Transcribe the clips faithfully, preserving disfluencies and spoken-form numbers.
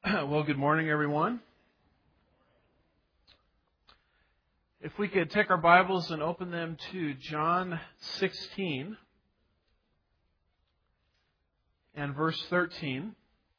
Well, good morning, everyone. If we could take our Bibles and open them to John sixteen and verse thirteen.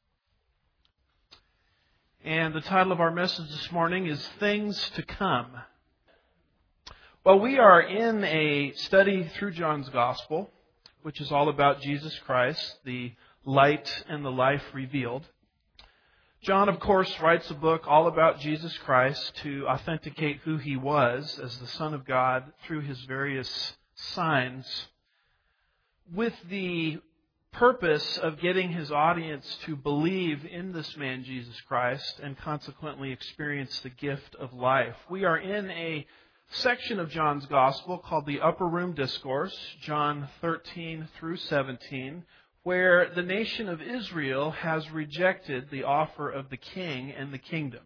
And the title of our message this morning is Things to Come. Well, we are in a study through John's Gospel, which is all about Jesus Christ, the light and the life revealed. John, of course, writes a book all about Jesus Christ to authenticate who he was as the Son of God through his various signs, with the purpose of getting his audience to believe in this man, Jesus Christ, and consequently experience the gift of life. We are in a section of John's Gospel called the Upper Room Discourse, John thirteen through seventeen, where the nation of Israel has rejected the offer of the king and the kingdom.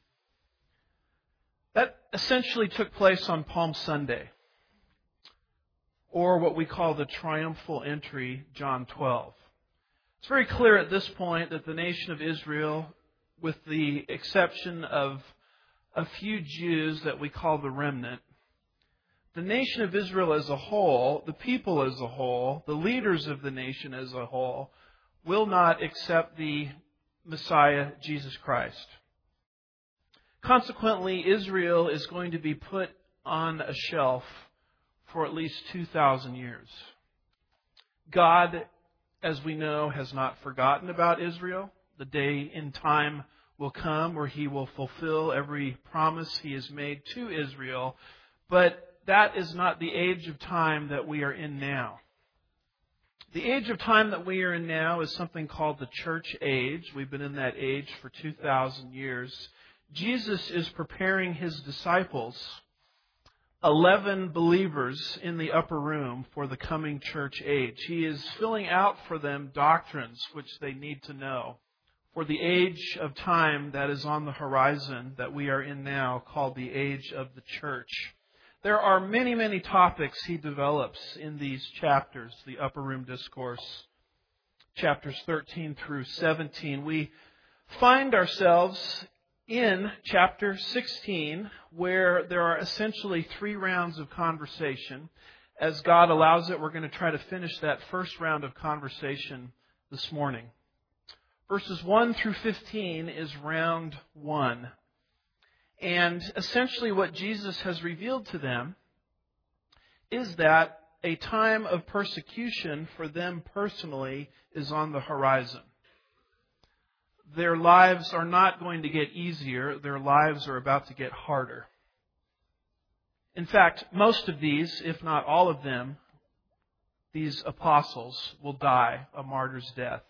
That essentially took place on Palm Sunday, or what we call the triumphal entry, John twelve. It's very clear at this point that the nation of Israel, with the exception of a few Jews that we call the remnant, the nation of Israel as a whole, the people as a whole, the leaders of the nation as a whole, will not accept the Messiah, Jesus Christ. Consequently, Israel is going to be put on a shelf for at least two thousand years. God, as we know, has not forgotten about Israel. The day in time will come where He will fulfill every promise He has made to Israel, but that is not the age of time that we are in now. The age of time that we are in now is something called the church age. We've been in that age for two thousand years. Jesus is preparing His disciples, eleven believers in the upper room, for the coming church age. He is filling out for them doctrines which they need to know for the age of time that is on the horizon that we are in now, called the age of the church. There are many, many topics he develops in these chapters, the Upper Room Discourse, chapters thirteen through seventeen. We find ourselves in chapter sixteen, where there are essentially three rounds of conversation. As God allows it, we're going to try to finish that first round of conversation this morning. Verses one through fifteen is round one. And essentially what Jesus has revealed to them is that a time of persecution for them personally is on the horizon. Their lives are not going to get easier. Their lives are about to get harder. In fact, most of these, if not all of them, these apostles will die a martyr's death.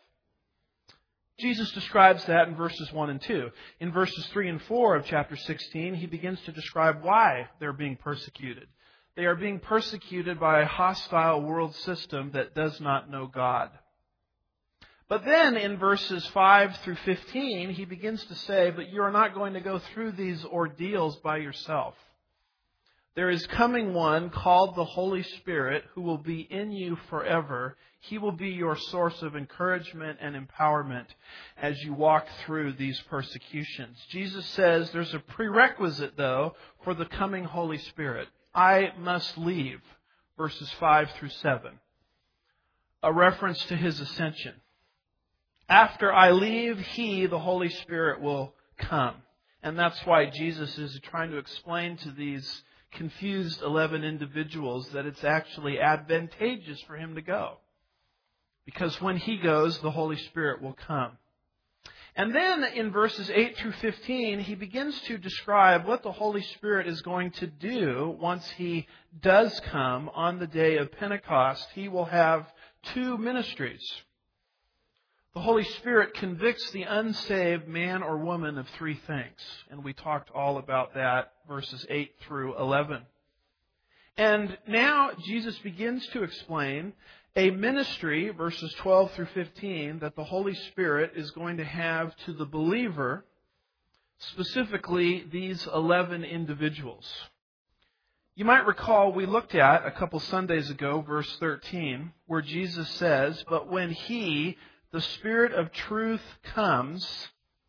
Jesus describes that in verses one and two. In verses three and four of chapter sixteen, He begins to describe why they're being persecuted. They are being persecuted by a hostile world system that does not know God. But then in verses five through fifteen, He begins to say, but you are not going to go through these ordeals by yourself. There is coming one called the Holy Spirit who will be in you forever. He will be your source of encouragement and empowerment as you walk through these persecutions. Jesus says there's a prerequisite, though, for the coming Holy Spirit. I must leave, verses five through seven. A reference to His ascension. After I leave, He, the Holy Spirit, will come. And that's why Jesus is trying to explain to these confused eleven individuals that it's actually advantageous for Him to go. Because when He goes, the Holy Spirit will come. And then in verses eight through fifteen, He begins to describe what the Holy Spirit is going to do once He does come on the day of Pentecost. He will have two ministries. The Holy Spirit convicts the unsaved man or woman of three things. And we talked all about that, verses eight through eleven. And now Jesus begins to explain a ministry, verses twelve through fifteen, that the Holy Spirit is going to have to the believer, specifically these eleven individuals. You might recall we looked at a couple Sundays ago, verse thirteen, where Jesus says, "But when He, the Spirit of truth, comes,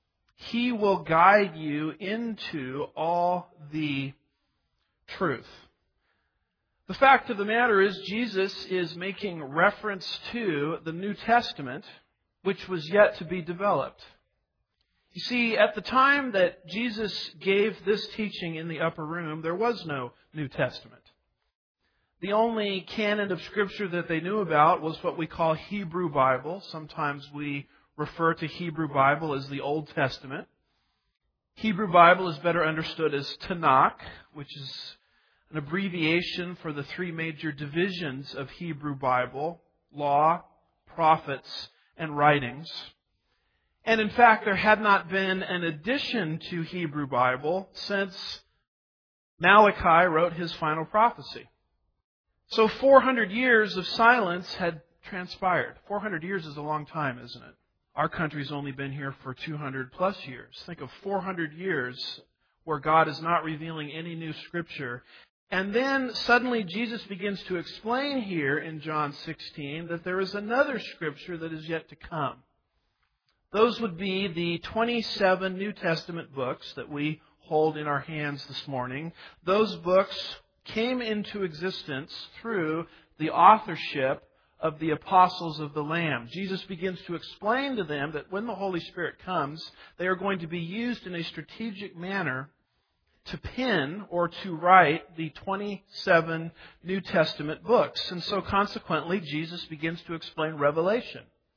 He will guide you into all the truth. The fact of the matter is, Jesus is making reference to the New Testament, which was yet to be developed. You see, at the time that Jesus gave this teaching in the upper room, there was no New Testament. The only canon of Scripture that they knew about was what we call Hebrew Bible. Sometimes we refer to Hebrew Bible as the Old Testament. Hebrew Bible is better understood as Tanakh, which is an abbreviation for the three major divisions of Hebrew Bible: law, prophets, and writings. And in fact, there had not been an addition to Hebrew Bible since Malachi wrote his final prophecy. So four hundred years of silence had transpired. four hundred years is a long time, isn't it? Our country's only been here for two hundred plus years. Think of four hundred years where God is not revealing any new Scripture. And then suddenly Jesus begins to explain here in John sixteen that there is another Scripture that is yet to come. Those would be the twenty-seven New Testament books that we hold in our hands this morning. Those books came into existence through the authorship of the apostles of the Lamb. Jesus begins to explain to them that when the Holy Spirit comes, they are going to be used in a strategic manner to pen or to write the twenty-seven New Testament books. And so consequently, Jesus begins to explain Revelation.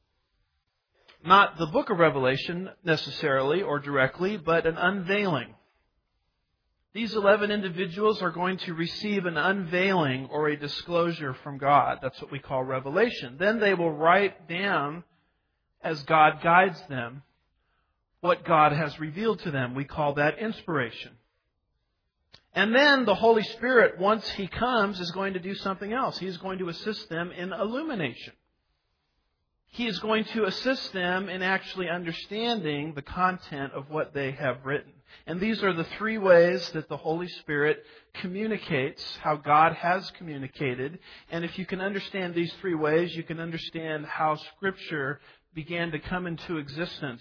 Not the book of Revelation necessarily or directly, but an unveiling. These eleven individuals are going to receive an unveiling or a disclosure from God. That's what we call revelation. Then they will write down, as God guides them, what God has revealed to them. We call that inspiration. And then the Holy Spirit, once He comes, is going to do something else. He is going to assist them in illumination. He is going to assist them in actually understanding the content of what they have written. And these are the three ways that the Holy Spirit communicates how God has communicated. And if you can understand these three ways, you can understand how Scripture began to come into existence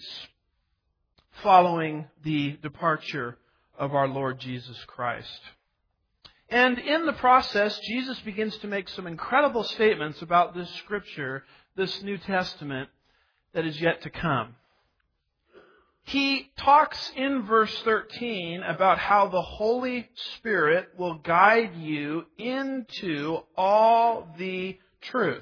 following the departure of our Lord Jesus Christ. And in the process, Jesus begins to make some incredible statements about this Scripture, this New Testament that is yet to come. He talks in verse thirteen about how the Holy Spirit will guide you into all the truth.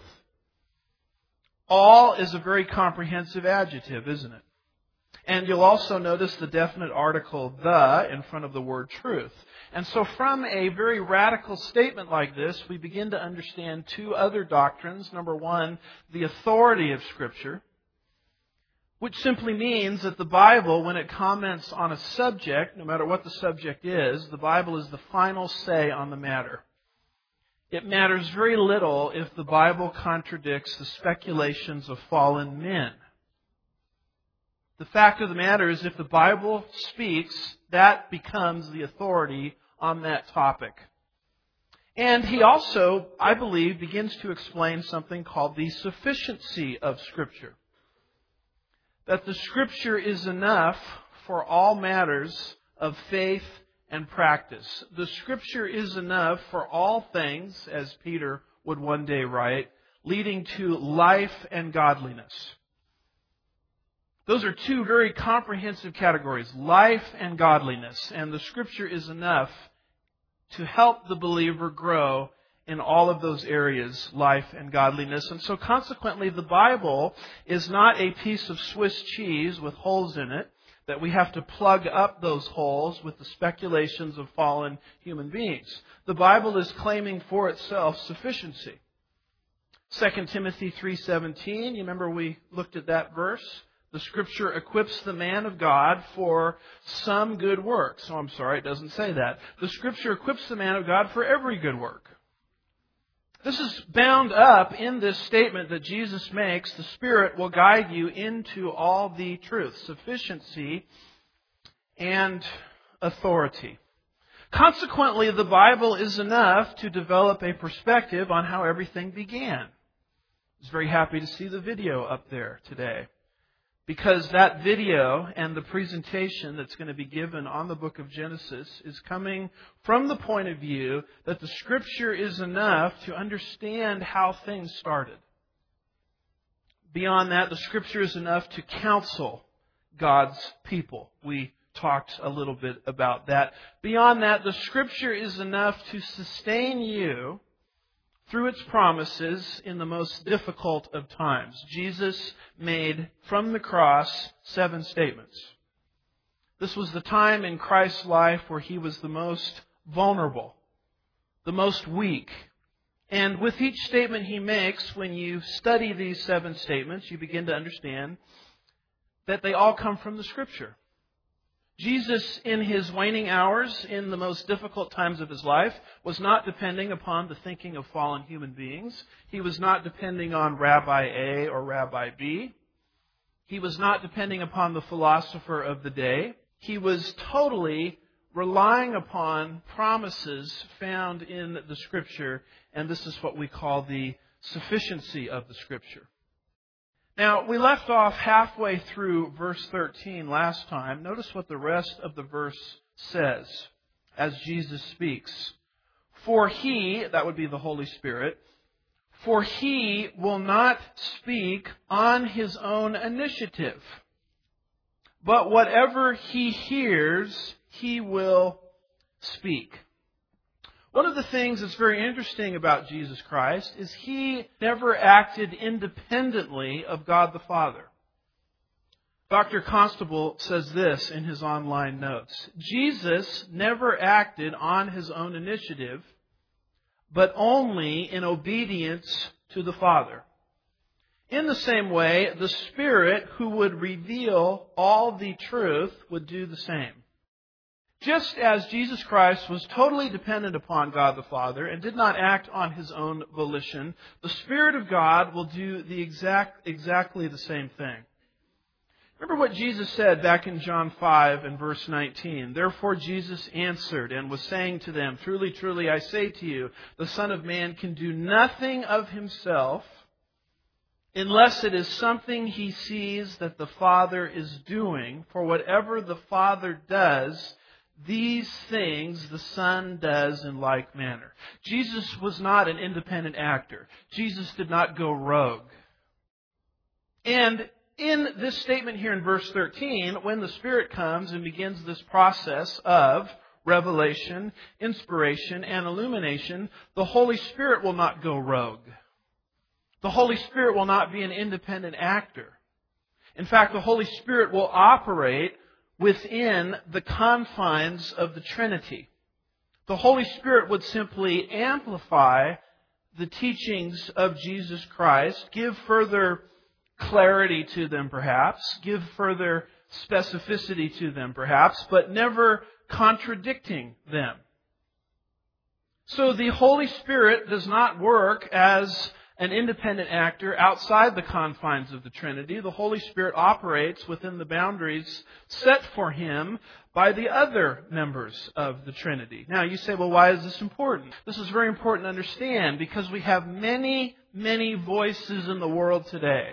All is a very comprehensive adjective, isn't it? And you'll also notice the definite article the in front of the word truth. And so from a very radical statement like this, we begin to understand two other doctrines. Number one, the authority of Scripture, which simply means that the Bible, when it comments on a subject, no matter what the subject is, the Bible is the final say on the matter. It matters very little if the Bible contradicts the speculations of fallen men. The fact of the matter is, if the Bible speaks, that becomes the authority on that topic. And he also, I believe, begins to explain something called the sufficiency of Scripture. That the Scripture is enough for all matters of faith and practice. The Scripture is enough for all things, as Peter would one day write, leading to life and godliness. Those are two very comprehensive categories, life and godliness. And the Scripture is enough to help the believer grow in all of those areas, life and godliness. And so consequently, the Bible is not a piece of Swiss cheese with holes in it that we have to plug up those holes with the speculations of fallen human beings. The Bible is claiming for itself sufficiency. Second Timothy three seventeen, you remember we looked at that verse? The Scripture equips the man of God for some good work. So I'm sorry, it doesn't say that. The Scripture equips the man of God for every good work. This is bound up in this statement that Jesus makes. The Spirit will guide you into all the truth, sufficiency, and authority. Consequently, the Bible is enough to develop a perspective on how everything began. I was very happy to see the video up there today. Because that video and the presentation that's going to be given on the book of Genesis is coming from the point of view that the Scripture is enough to understand how things started. Beyond that, the Scripture is enough to counsel God's people. We talked a little bit about that. Beyond that, the Scripture is enough to sustain you through its promises in the most difficult of times. Jesus made from the cross seven statements. This was the time in Christ's life where He was the most vulnerable, the most weak. And with each statement He makes, when you study these seven statements, you begin to understand that they all come from the Scripture. Jesus, in His waning hours, in the most difficult times of His life, was not depending upon the thinking of fallen human beings. He was not depending on Rabbi A or Rabbi B. He was not depending upon the philosopher of the day. He was totally relying upon promises found in the Scripture, and this is what we call the sufficiency of the Scripture. Now, we left off halfway through verse thirteen last time. Notice what the rest of the verse says as Jesus speaks. For He, that would be the Holy Spirit, for He will not speak on His own initiative, but whatever He hears, He will speak. One of the things that's very interesting about Jesus Christ is He never acted independently of God the Father. Doctor Constable says this in his online notes. Jesus never acted on His own initiative, but only in obedience to the Father. In the same way, the Spirit who would reveal all the truth would do the same. Just as Jesus Christ was totally dependent upon God the Father and did not act on His own volition, the Spirit of God will do the exact, exactly the same thing. Remember what Jesus said back in John five and verse nineteen. Therefore Jesus answered and was saying to them, Truly, truly, I say to you, the Son of Man can do nothing of Himself unless it is something He sees that the Father is doing. For whatever the Father does, these things the Son does in like manner. Jesus was not an independent actor. Jesus did not go rogue. And in this statement here in verse thirteen, when the Spirit comes and begins this process of revelation, inspiration, and illumination, the Holy Spirit will not go rogue. The Holy Spirit will not be an independent actor. In fact, the Holy Spirit will operate within the confines of the Trinity. The Holy Spirit would simply amplify the teachings of Jesus Christ, give further clarity to them perhaps, give further specificity to them perhaps, but never contradicting them. So the Holy Spirit does not work as an independent actor outside the confines of the Trinity. The Holy Spirit operates within the boundaries set for Him by the other members of the Trinity. Now you say, well, why is this important? This is very important to understand because we have many, many voices in the world today.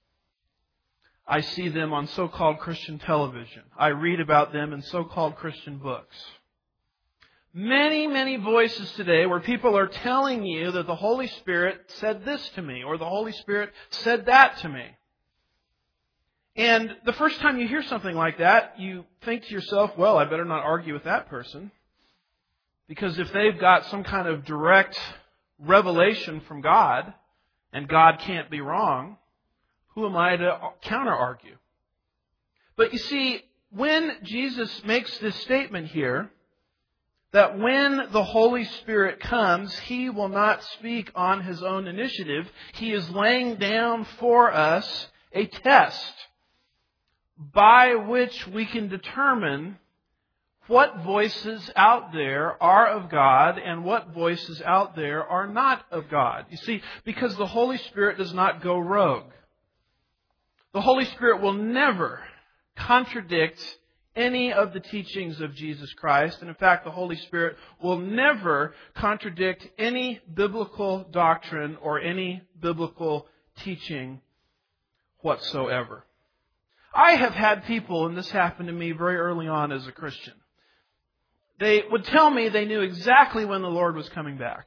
I see them on so-called Christian television. I read about them in so-called Christian books. Many, many voices today where people are telling you that the Holy Spirit said this to me or the Holy Spirit said that to me. And the first time you hear something like that, you think to yourself, well, I better not argue with that person. Because if they've got some kind of direct revelation from God and God can't be wrong, who am I to counter-argue? But you see, when Jesus makes this statement here, that when the Holy Spirit comes, He will not speak on His own initiative. He is laying down for us a test by which we can determine what voices out there are of God and what voices out there are not of God. You see, because the Holy Spirit does not go rogue. The Holy Spirit will never contradict any of the teachings of Jesus Christ. And in fact, the Holy Spirit will never contradict any biblical doctrine or any biblical teaching whatsoever. I have had people, and this happened to me very early on as a Christian, they would tell me they knew exactly when the Lord was coming back.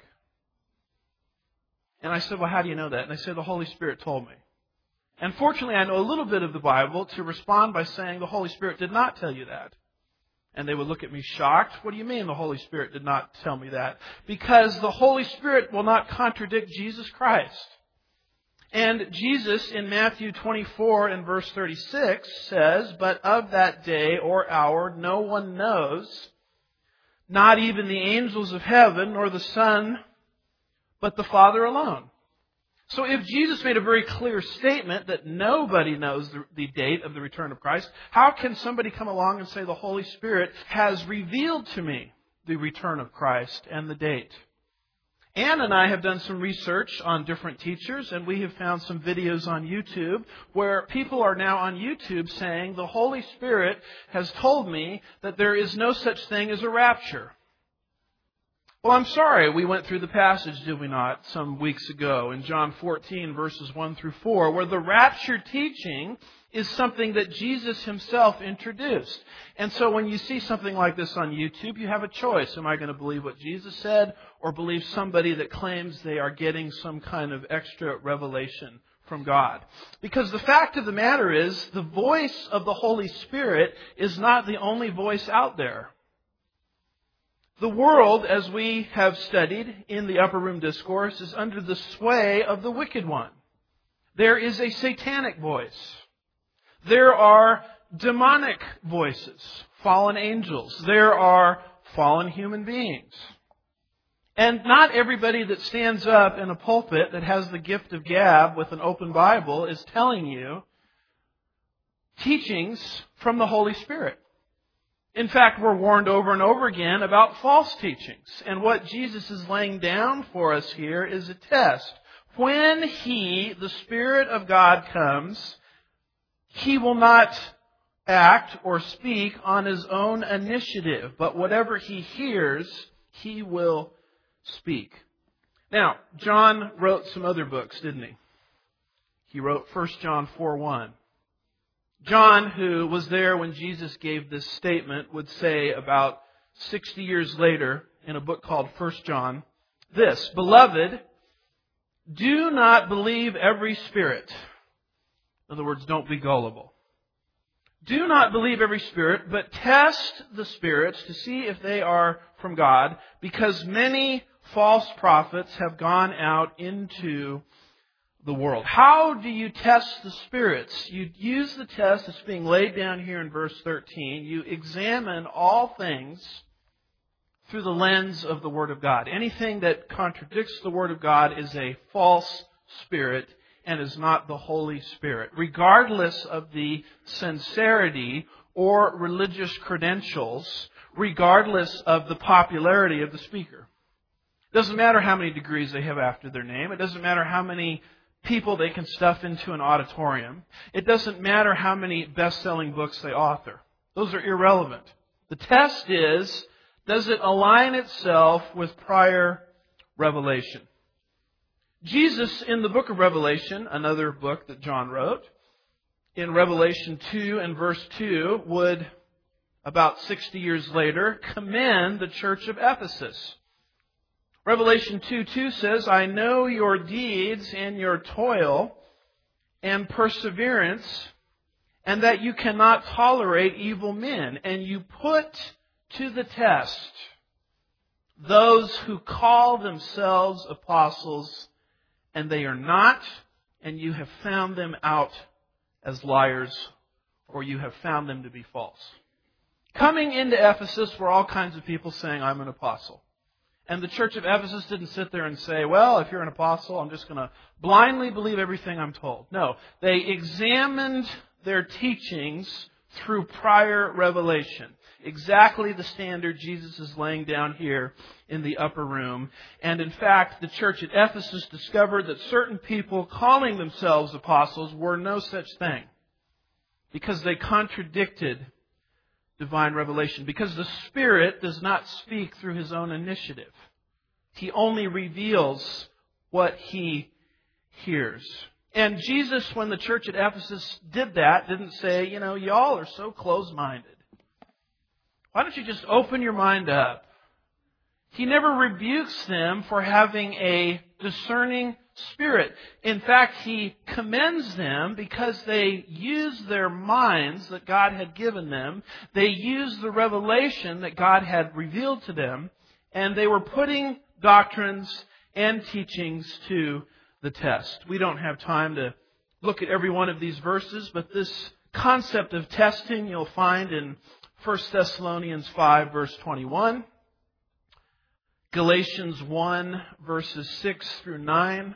And I said, well, how do you know that? And they said, the Holy Spirit told me. And fortunately, I know a little bit of the Bible to respond by saying, the Holy Spirit did not tell you that. And they would look at me shocked. What do you mean the Holy Spirit did not tell me that? Because the Holy Spirit will not contradict Jesus Christ. And Jesus in Matthew twenty-four and verse thirty-six says, but of that day or hour no one knows, not even the angels of heaven nor the Son, but the Father alone. So if Jesus made a very clear statement that nobody knows the, the date of the return of Christ, how can somebody come along and say the Holy Spirit has revealed to me the return of Christ and the date? Ann and I have done some research on different teachers, and we have found some videos on YouTube where people are now on YouTube saying the Holy Spirit has told me that there is no such thing as a rapture. Well, I'm sorry, we went through the passage, did we not, some weeks ago in John fourteen, verses one through four, where the rapture teaching is something that Jesus Himself introduced. And so when you see something like this on YouTube, you have a choice. Am I going to believe what Jesus said or believe somebody that claims they are getting some kind of extra revelation from God? Because the fact of the matter is, the voice of the Holy Spirit is not the only voice out there. The world, as we have studied in the Upper Room Discourse, is under the sway of the wicked one. There is a satanic voice. There are demonic voices, fallen angels. There are fallen human beings. And not everybody that stands up in a pulpit that has the gift of gab with an open Bible is telling you teachings from the Holy Spirit. In fact, we're warned over and over again about false teachings. And what Jesus is laying down for us here is a test. When He, the Spirit of God, comes, He will not act or speak on His own initiative, but whatever He hears, He will speak. Now, John wrote some other books, didn't he? He wrote First John four one. John, who was there when Jesus gave this statement, would say about sixty years later in a book called First John, this, Beloved, do not believe every spirit. In other words, don't be gullible. Do not believe every spirit, but test the spirits to see if they are from God, because many false prophets have gone out into the world. How do you test the spirits? You use the test that's being laid down here in verse thirteen. You examine all things through the lens of the Word of God. Anything that contradicts the Word of God is a false spirit and is not the Holy Spirit, regardless of the sincerity or religious credentials, regardless of the popularity of the speaker. It doesn't matter how many degrees they have after their name. It doesn't matter how many people they can stuff into an auditorium. It doesn't matter how many best-selling books they author. Those are irrelevant. The test is, does it align itself with prior revelation? Jesus, in the book of Revelation, another book that John wrote, in Revelation two and verse two, would, about sixty years later, commend the church of Ephesus. Revelation two two says, I know your deeds and your toil and perseverance, and that you cannot tolerate evil men. And you put to the test those who call themselves apostles, and they are not, and you have found them out as liars, or you have found them to be false. Coming into Ephesus were all kinds of people saying, I'm an apostle. And the church of Ephesus didn't sit there and say, well, if you're an apostle, I'm just going to blindly believe everything I'm told. No, they examined their teachings through prior revelation. Exactly the standard Jesus is laying down here in the upper room. And in fact, the church at Ephesus discovered that certain people calling themselves apostles were no such thing, because they contradicted divine revelation, because the Spirit does not speak through His own initiative. He only reveals what He hears. And Jesus, when the church at Ephesus did that, didn't say, you know, y'all are so close-minded. Why don't you just open your mind up? He never rebukes them for having a discerning spirit. In fact, He commends them because they used their minds that God had given them. They used the revelation that God had revealed to them. And they were putting doctrines and teachings to the test. We don't have time to look at every one of these verses, but this concept of testing you'll find in First Thessalonians five, verse twenty-one. Galatians one, verses six through nine.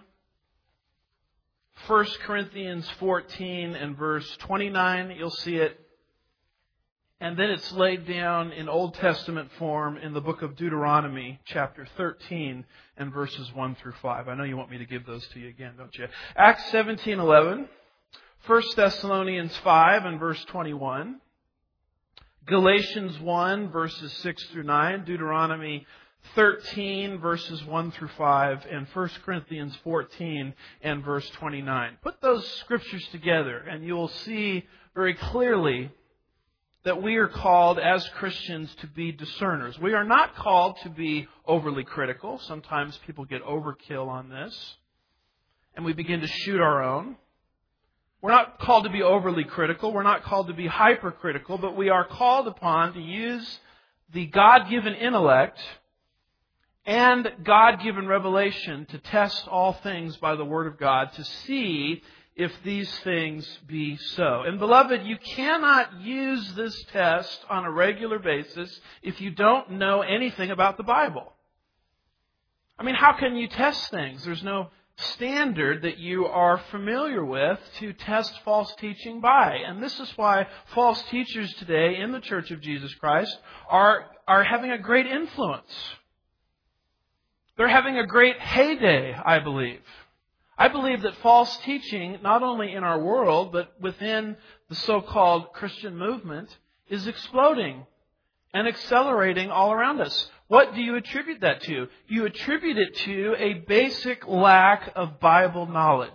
First Corinthians fourteen and verse twenty-nine, you'll see it. And then it's laid down in Old Testament form in the book of Deuteronomy, chapter thirteen, and verses one through five. I know you want me to give those to you again, don't you? Acts seventeen eleven. First Thessalonians five and verse twenty-one. Galatians one, verses six through nine. Deuteronomy thirteen, verses one through five, and First Corinthians fourteen and verse twenty-nine. Put those scriptures together and you will see very clearly that we are called as Christians to be discerners. We are not called to be overly critical. Sometimes people get overkill on this and we begin to shoot our own. We're not called to be overly critical. We're not called to be hypercritical, but we are called upon to use the God-given intellect and God-given revelation to test all things by the Word of God to see if these things be so. And beloved, you cannot use this test on a regular basis if you don't know anything about the Bible. I mean, how can you test things? There's no standard that you are familiar with to test false teaching by. And this is why false teachers today in the Church of Jesus Christ are, are having a great influence. They're having a great heyday, I believe. I believe that false teaching, not only in our world, but within the so-called Christian movement, is exploding and accelerating all around us. What do you attribute that to? You attribute it to a basic lack of Bible knowledge.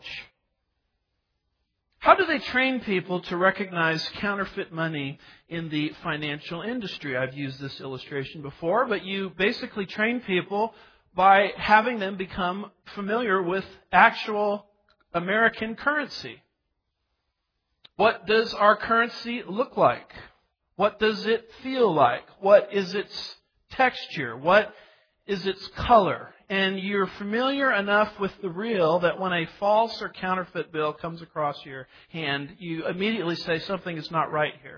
How do they train people to recognize counterfeit money in the financial industry? I've used this illustration before, but you basically train people by having them become familiar with actual American currency. What does our currency look like? What does it feel like? What is its texture? What is its color? And you're familiar enough with the real that when a false or counterfeit bill comes across your hand, you immediately say something is not right here.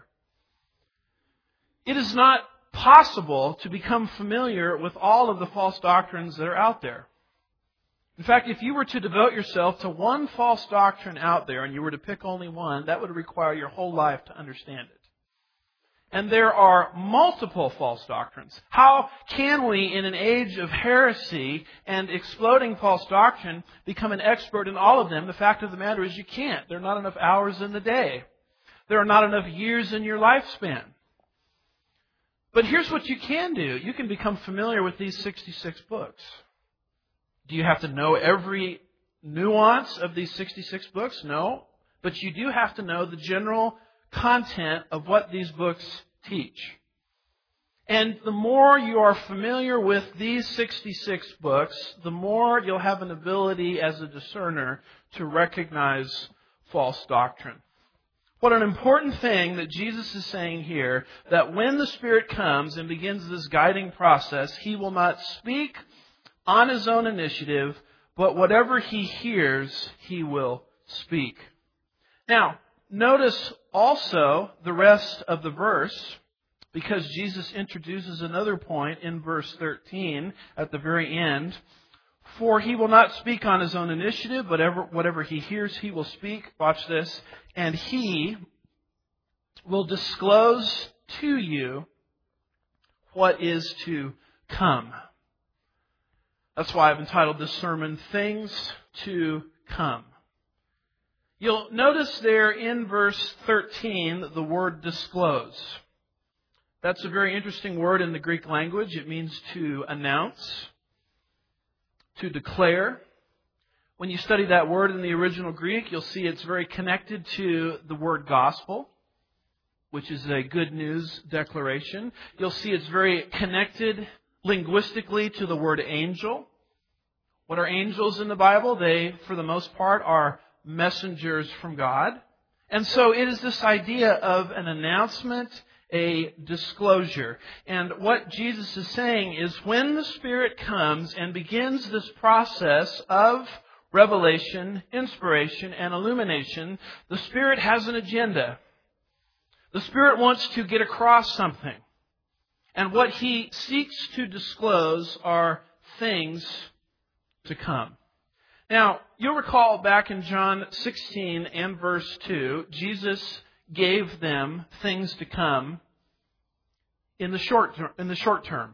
It is not possible to become familiar with all of the false doctrines that are out there. In fact, if you were to devote yourself to one false doctrine out there and you were to pick only one, that would require your whole life to understand it. And there are multiple false doctrines. How can we, in an age of heresy and exploding false doctrine, become an expert in all of them? The fact of the matter is you can't. There are not enough hours in the day. There are not enough years in your lifespan. But here's what you can do. You can become familiar with these sixty-six books. Do you have to know every nuance of these sixty-six books? No. But you do have to know the general content of what these books teach. And the more you are familiar with these sixty-six books, the more you'll have an ability as a discerner to recognize false doctrine. What an important thing that Jesus is saying here, that when the Spirit comes and begins this guiding process, He will not speak on His own initiative, but whatever He hears, He will speak. Now, notice also the rest of the verse, because Jesus introduces another point in verse thirteen at the very end. For He will not speak on His own initiative, but whatever He hears, He will speak. Watch this. And He will disclose to you what is to come. That's why I've entitled this sermon, Things to Come. You'll notice there in verse thirteen the word disclose. That's a very interesting word in the Greek language. It means to announce, to declare. When you study that word in the original Greek, you'll see it's very connected to the word gospel, which is a good news declaration. You'll see it's very connected linguistically to the word angel. What are angels in the Bible? They, for the most part, are messengers from God. And so it is this idea of an announcement, a disclosure. And what Jesus is saying is when the Spirit comes and begins this process of revelation, inspiration, and illumination, the Spirit has an agenda. The Spirit wants to get across something. And what He seeks to disclose are things to come. Now, you'll recall back in John sixteen and verse two, Jesus gave them things to come in the short ter- in the short term.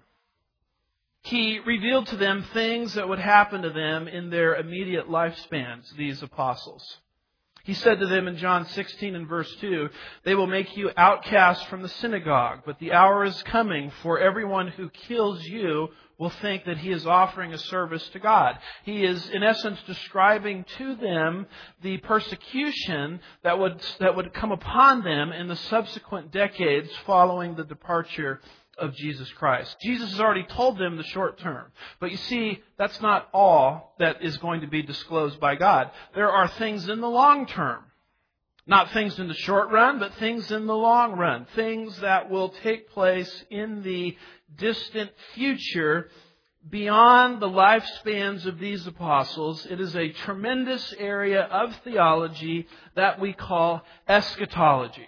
He revealed to them things that would happen to them in their immediate lifespans, these apostles. He said to them in John sixteen and verse two, "They will make you outcasts from the synagogue, but the hour is coming for everyone who kills you will think that he is offering a service to God." He is, in essence, describing to them the persecution that would, that would come upon them in the subsequent decades following the departure of Jesus Christ. Jesus has already told them the short term. But you see, that's not all that is going to be disclosed by God. There are things in the long term. Not things in the short run, but things in the long run. Things that will take place in the distant future beyond the lifespans of these apostles. It is a tremendous area of theology that we call eschatology.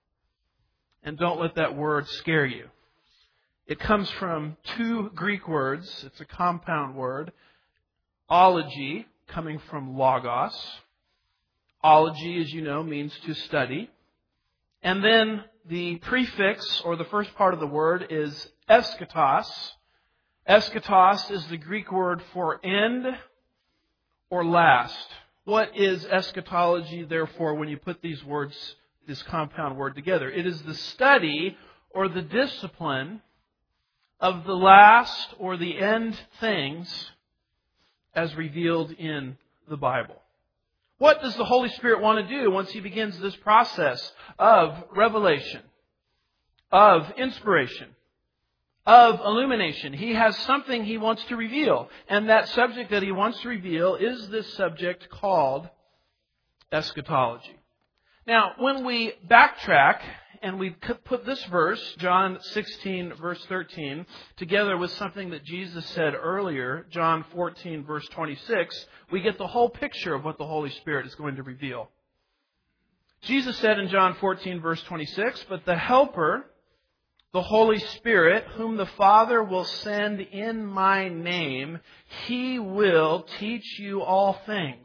And don't let that word scare you. It comes from two Greek words. It's a compound word. Ology, coming from logos. Ology, as you know, means to study. And then the prefix, or the first part of the word, is eschatos. Eschatos is the Greek word for end or last. What is eschatology, therefore, when you put these words, this compound word together? It is the study or the discipline of the last or the end things as revealed in the Bible. What does the Holy Spirit want to do once He begins this process of revelation, of inspiration, of illumination? He has something He wants to reveal. And that subject that He wants to reveal is this subject called eschatology. Now, when we backtrack and we put this verse, John sixteen, verse thirteen, together with something that Jesus said earlier, John fourteen, verse twenty-six, we get the whole picture of what the Holy Spirit is going to reveal. Jesus said in John fourteen, verse twenty-six, "But the Helper, the Holy Spirit, whom the Father will send in my name, He will teach you all things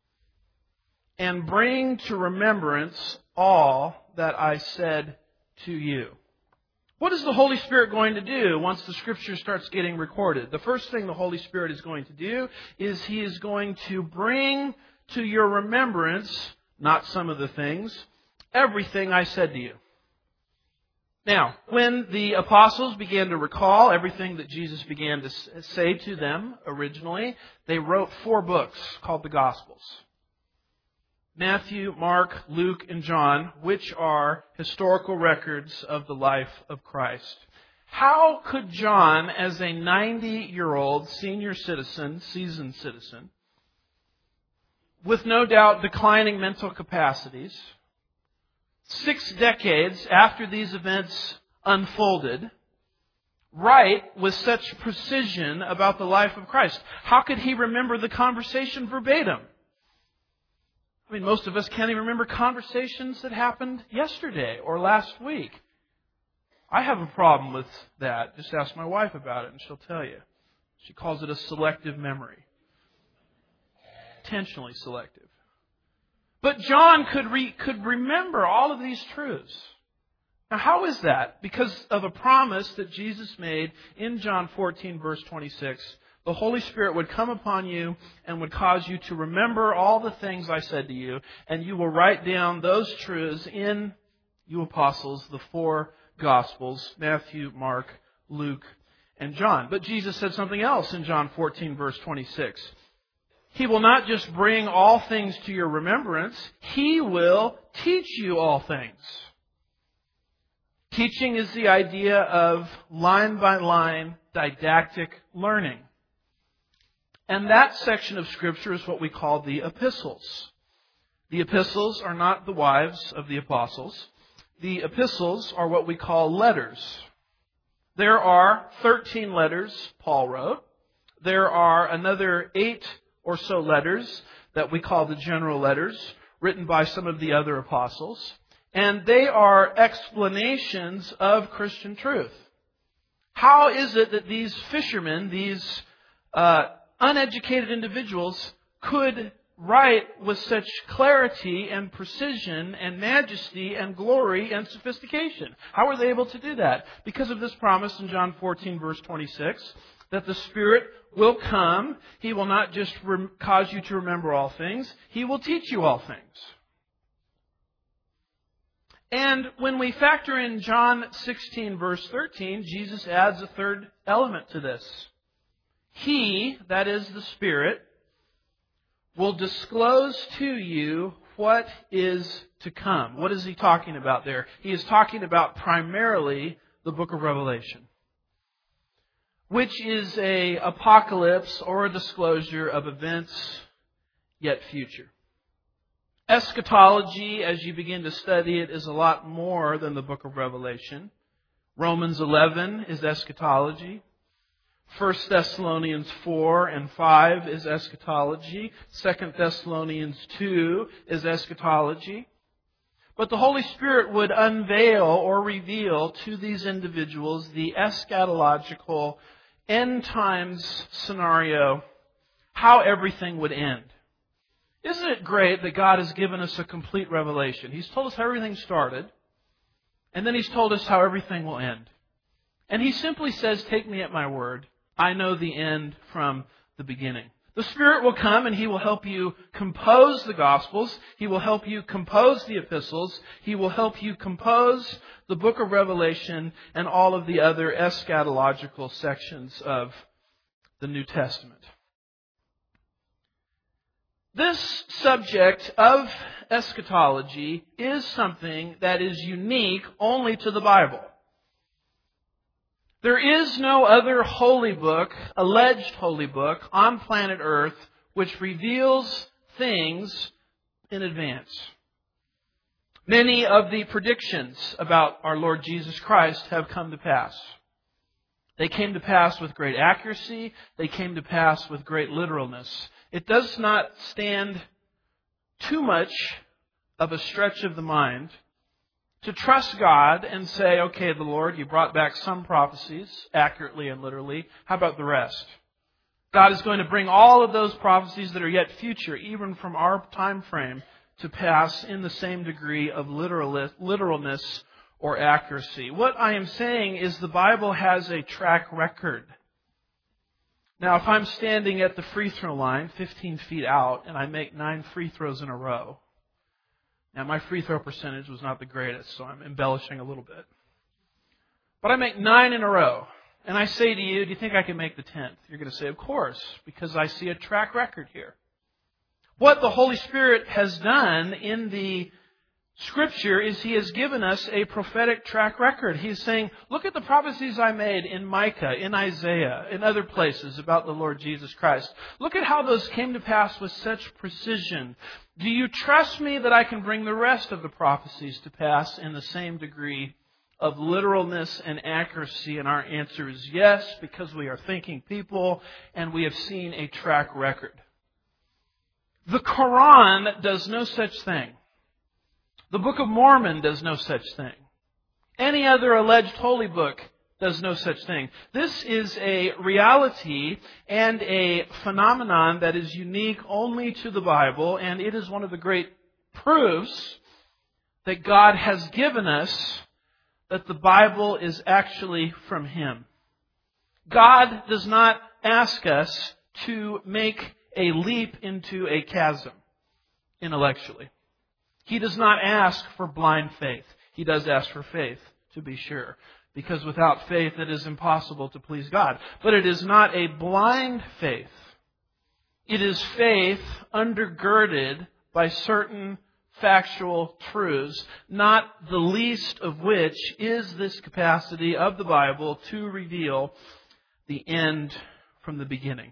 and bring to remembrance all that I said to you." What is the Holy Spirit going to do once the Scripture starts getting recorded? The first thing the Holy Spirit is going to do is He is going to bring to your remembrance, not some of the things, everything I said to you. Now, when the apostles began to recall everything that Jesus began to say to them originally, they wrote four books called the Gospels. Matthew, Mark, Luke, and John, which are historical records of the life of Christ. How could John, as a ninety-year-old senior citizen, seasoned citizen, with no doubt declining mental capacities, six decades after these events unfolded, write with such precision about the life of Christ? How could he remember the conversation verbatim? I mean, most of us can't even remember conversations that happened yesterday or last week. I have a problem with that. Just ask my wife about it and she'll tell you. She calls it a selective memory. Intentionally selective. But John could re- could remember all of these truths. Now, how is that? Because of a promise that Jesus made in John fourteen, verse twenty-six. The Holy Spirit would come upon you and would cause you to remember all the things I said to you, and you will write down those truths in, you apostles, the four Gospels, Matthew, Mark, Luke, and John. But Jesus said something else in John fourteen, verse twenty-six. He will not just bring all things to your remembrance, He will teach you all things. Teaching is the idea of line-by-line didactic learning. And that section of Scripture is what we call the epistles. The epistles are not the wives of the apostles. The epistles are what we call letters. There are thirteen letters Paul wrote. There are another eight or so letters that we call the general letters, written by some of the other apostles. And they are explanations of Christian truth. How is it that these fishermen, these uh, uneducated individuals, could write with such clarity and precision and majesty and glory and sophistication? How were they able to do that? Because of this promise in John fourteen, verse twenty-six, that the Spirit will come. He will not just rem- cause you to remember all things. He will teach you all things. And when we factor in John sixteen, verse thirteen, Jesus adds a third element to this. He, that is the Spirit, will disclose to you what is to come. What is He talking about there? He is talking about primarily the book of Revelation, which is a apocalypse or a disclosure of events yet future. Eschatology, as you begin to study it, is a lot more than the book of Revelation. Romans eleven is eschatology. First Thessalonians four and five is eschatology. Second Thessalonians two is eschatology. But the Holy Spirit would unveil or reveal to these individuals the eschatological end times scenario, how everything would end. Isn't it great that God has given us a complete revelation? He's told us how everything started, and then He's told us how everything will end. And He simply says, take me at my word. I know the end from the beginning. The Spirit will come and He will help you compose the Gospels. He will help you compose the epistles. He will help you compose the book of Revelation and all of the other eschatological sections of the New Testament. This subject of eschatology is something that is unique only to the Bible. There is no other holy book, alleged holy book, on planet Earth which reveals things in advance. Many of the predictions about our Lord Jesus Christ have come to pass. They came to pass with great accuracy. They came to pass with great literalness. It does not stand too much of a stretch of the mind to trust God and say, okay, the Lord, you brought back some prophecies accurately and literally. How about the rest? God is going to bring all of those prophecies that are yet future, even from our time frame, to pass in the same degree of literalness or accuracy. What I am saying is the Bible has a track record. Now, if I'm standing at the free throw line, fifteen feet out, and I make nine free throws in a row, now my free throw percentage was not the greatest, so I'm embellishing a little bit. But I make nine in a row, and I say to you, do you think I can make the tenth? You're going to say, of course, because I see a track record here. What the Holy Spirit has done in the Scripture is He has given us a prophetic track record. He's saying, look at the prophecies I made in Micah, in Isaiah, in other places about the Lord Jesus Christ. Look at how those came to pass with such precision. Do you trust me that I can bring the rest of the prophecies to pass in the same degree of literalness and accuracy? And our answer is yes, because we are thinking people and we have seen a track record. The Quran does no such thing. The Book of Mormon does no such thing. Any other alleged holy book does no such thing. This is a reality and a phenomenon that is unique only to the Bible, and it is one of the great proofs that God has given us that the Bible is actually from Him. God does not ask us to make a leap into a chasm intellectually. He does not ask for blind faith. He does ask for faith, to be sure. Because without faith, it is impossible to please God. But it is not a blind faith. It is faith undergirded by certain factual truths, not the least of which is this capacity of the Bible to reveal the end from the beginning.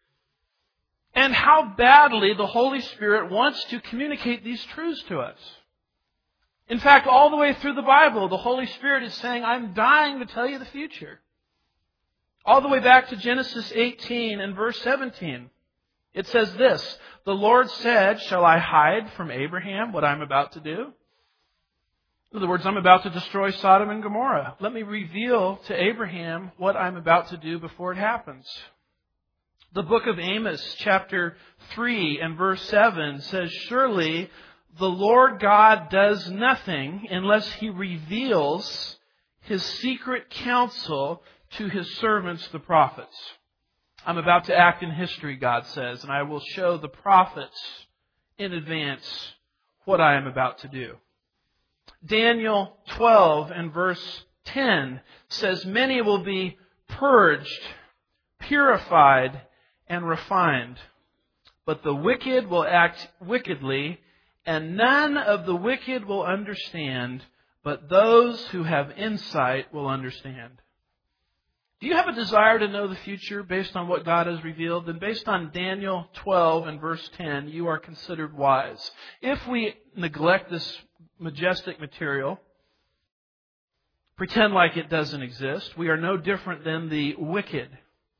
And how badly the Holy Spirit wants to communicate these truths to us. In fact, all the way through the Bible, the Holy Spirit is saying, I'm dying to tell you the future. All the way back to Genesis eighteen and verse seventeen. It says this, the Lord said, shall I hide from Abraham what I'm about to do? In other words, I'm about to destroy Sodom and Gomorrah. Let me reveal to Abraham what I'm about to do before it happens. The book of Amos, chapter three and verse seven says, surely the Lord God does nothing unless He reveals His secret counsel to His servants, the prophets. I'm about to act in history, God says, and I will show the prophets in advance what I am about to do. Daniel twelve and verse ten says, many will be purged, purified, and refined, but the wicked will act wickedly, and none of the wicked will understand, but those who have insight will understand. Do you have a desire to know the future based on what God has revealed? Then based on Daniel twelve and verse ten, you are considered wise. If we neglect this majestic material, pretend like it doesn't exist, we are no different than the wicked.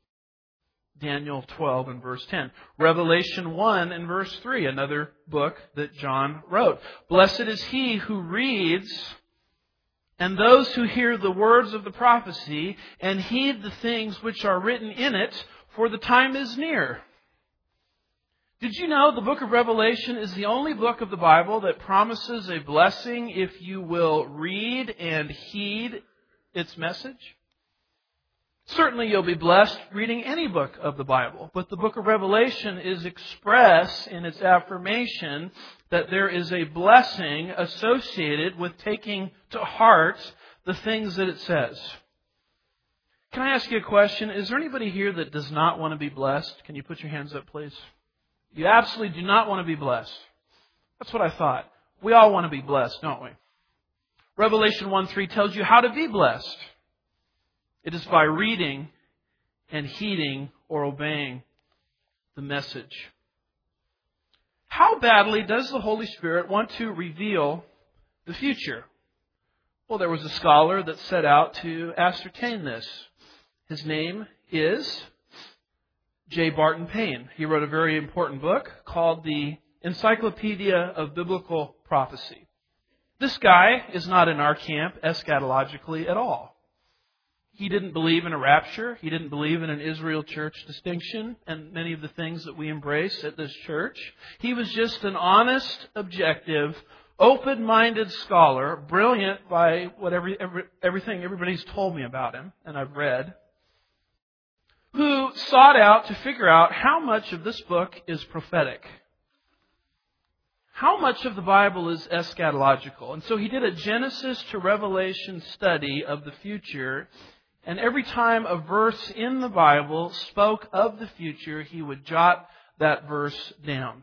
Daniel twelve and verse ten. Revelation one and verse three, another book that John wrote. Blessed is he who reads and those who hear the words of the prophecy and heed the things which are written in it, for the time is near. Did you know the book of Revelation is the only book of the Bible that promises a blessing if you will read and heed its message? Certainly you'll be blessed reading any book of the Bible, but the book of Revelation is express in its affirmation that there is a blessing associated with taking to heart the things that it says. Can I ask you a question? Is there anybody here that does not want to be blessed? Can you put your hands up, please? You absolutely do not want to be blessed. That's what I thought. We all want to be blessed, don't we? Revelation one three tells you how to be blessed. It is by reading and heeding or obeying the message. How badly does the Holy Spirit want to reveal the future? Well, there was a scholar that set out to ascertain this. His name is J. Barton Payne. He wrote a very important book called the Encyclopedia of Biblical Prophecy. This guy is not in our camp eschatologically at all. He didn't believe in a rapture. He didn't believe in an Israel church distinction and many of the things that we embrace at this church. He was just an honest, objective, open-minded scholar, brilliant by what every, every, everything everybody's told me about him, and I've read, who sought out to figure out how much of this book is prophetic. How much of the Bible is eschatological? And so he did a Genesis to Revelation study of the future. And every time a verse in the Bible spoke of the future, he would jot that verse down.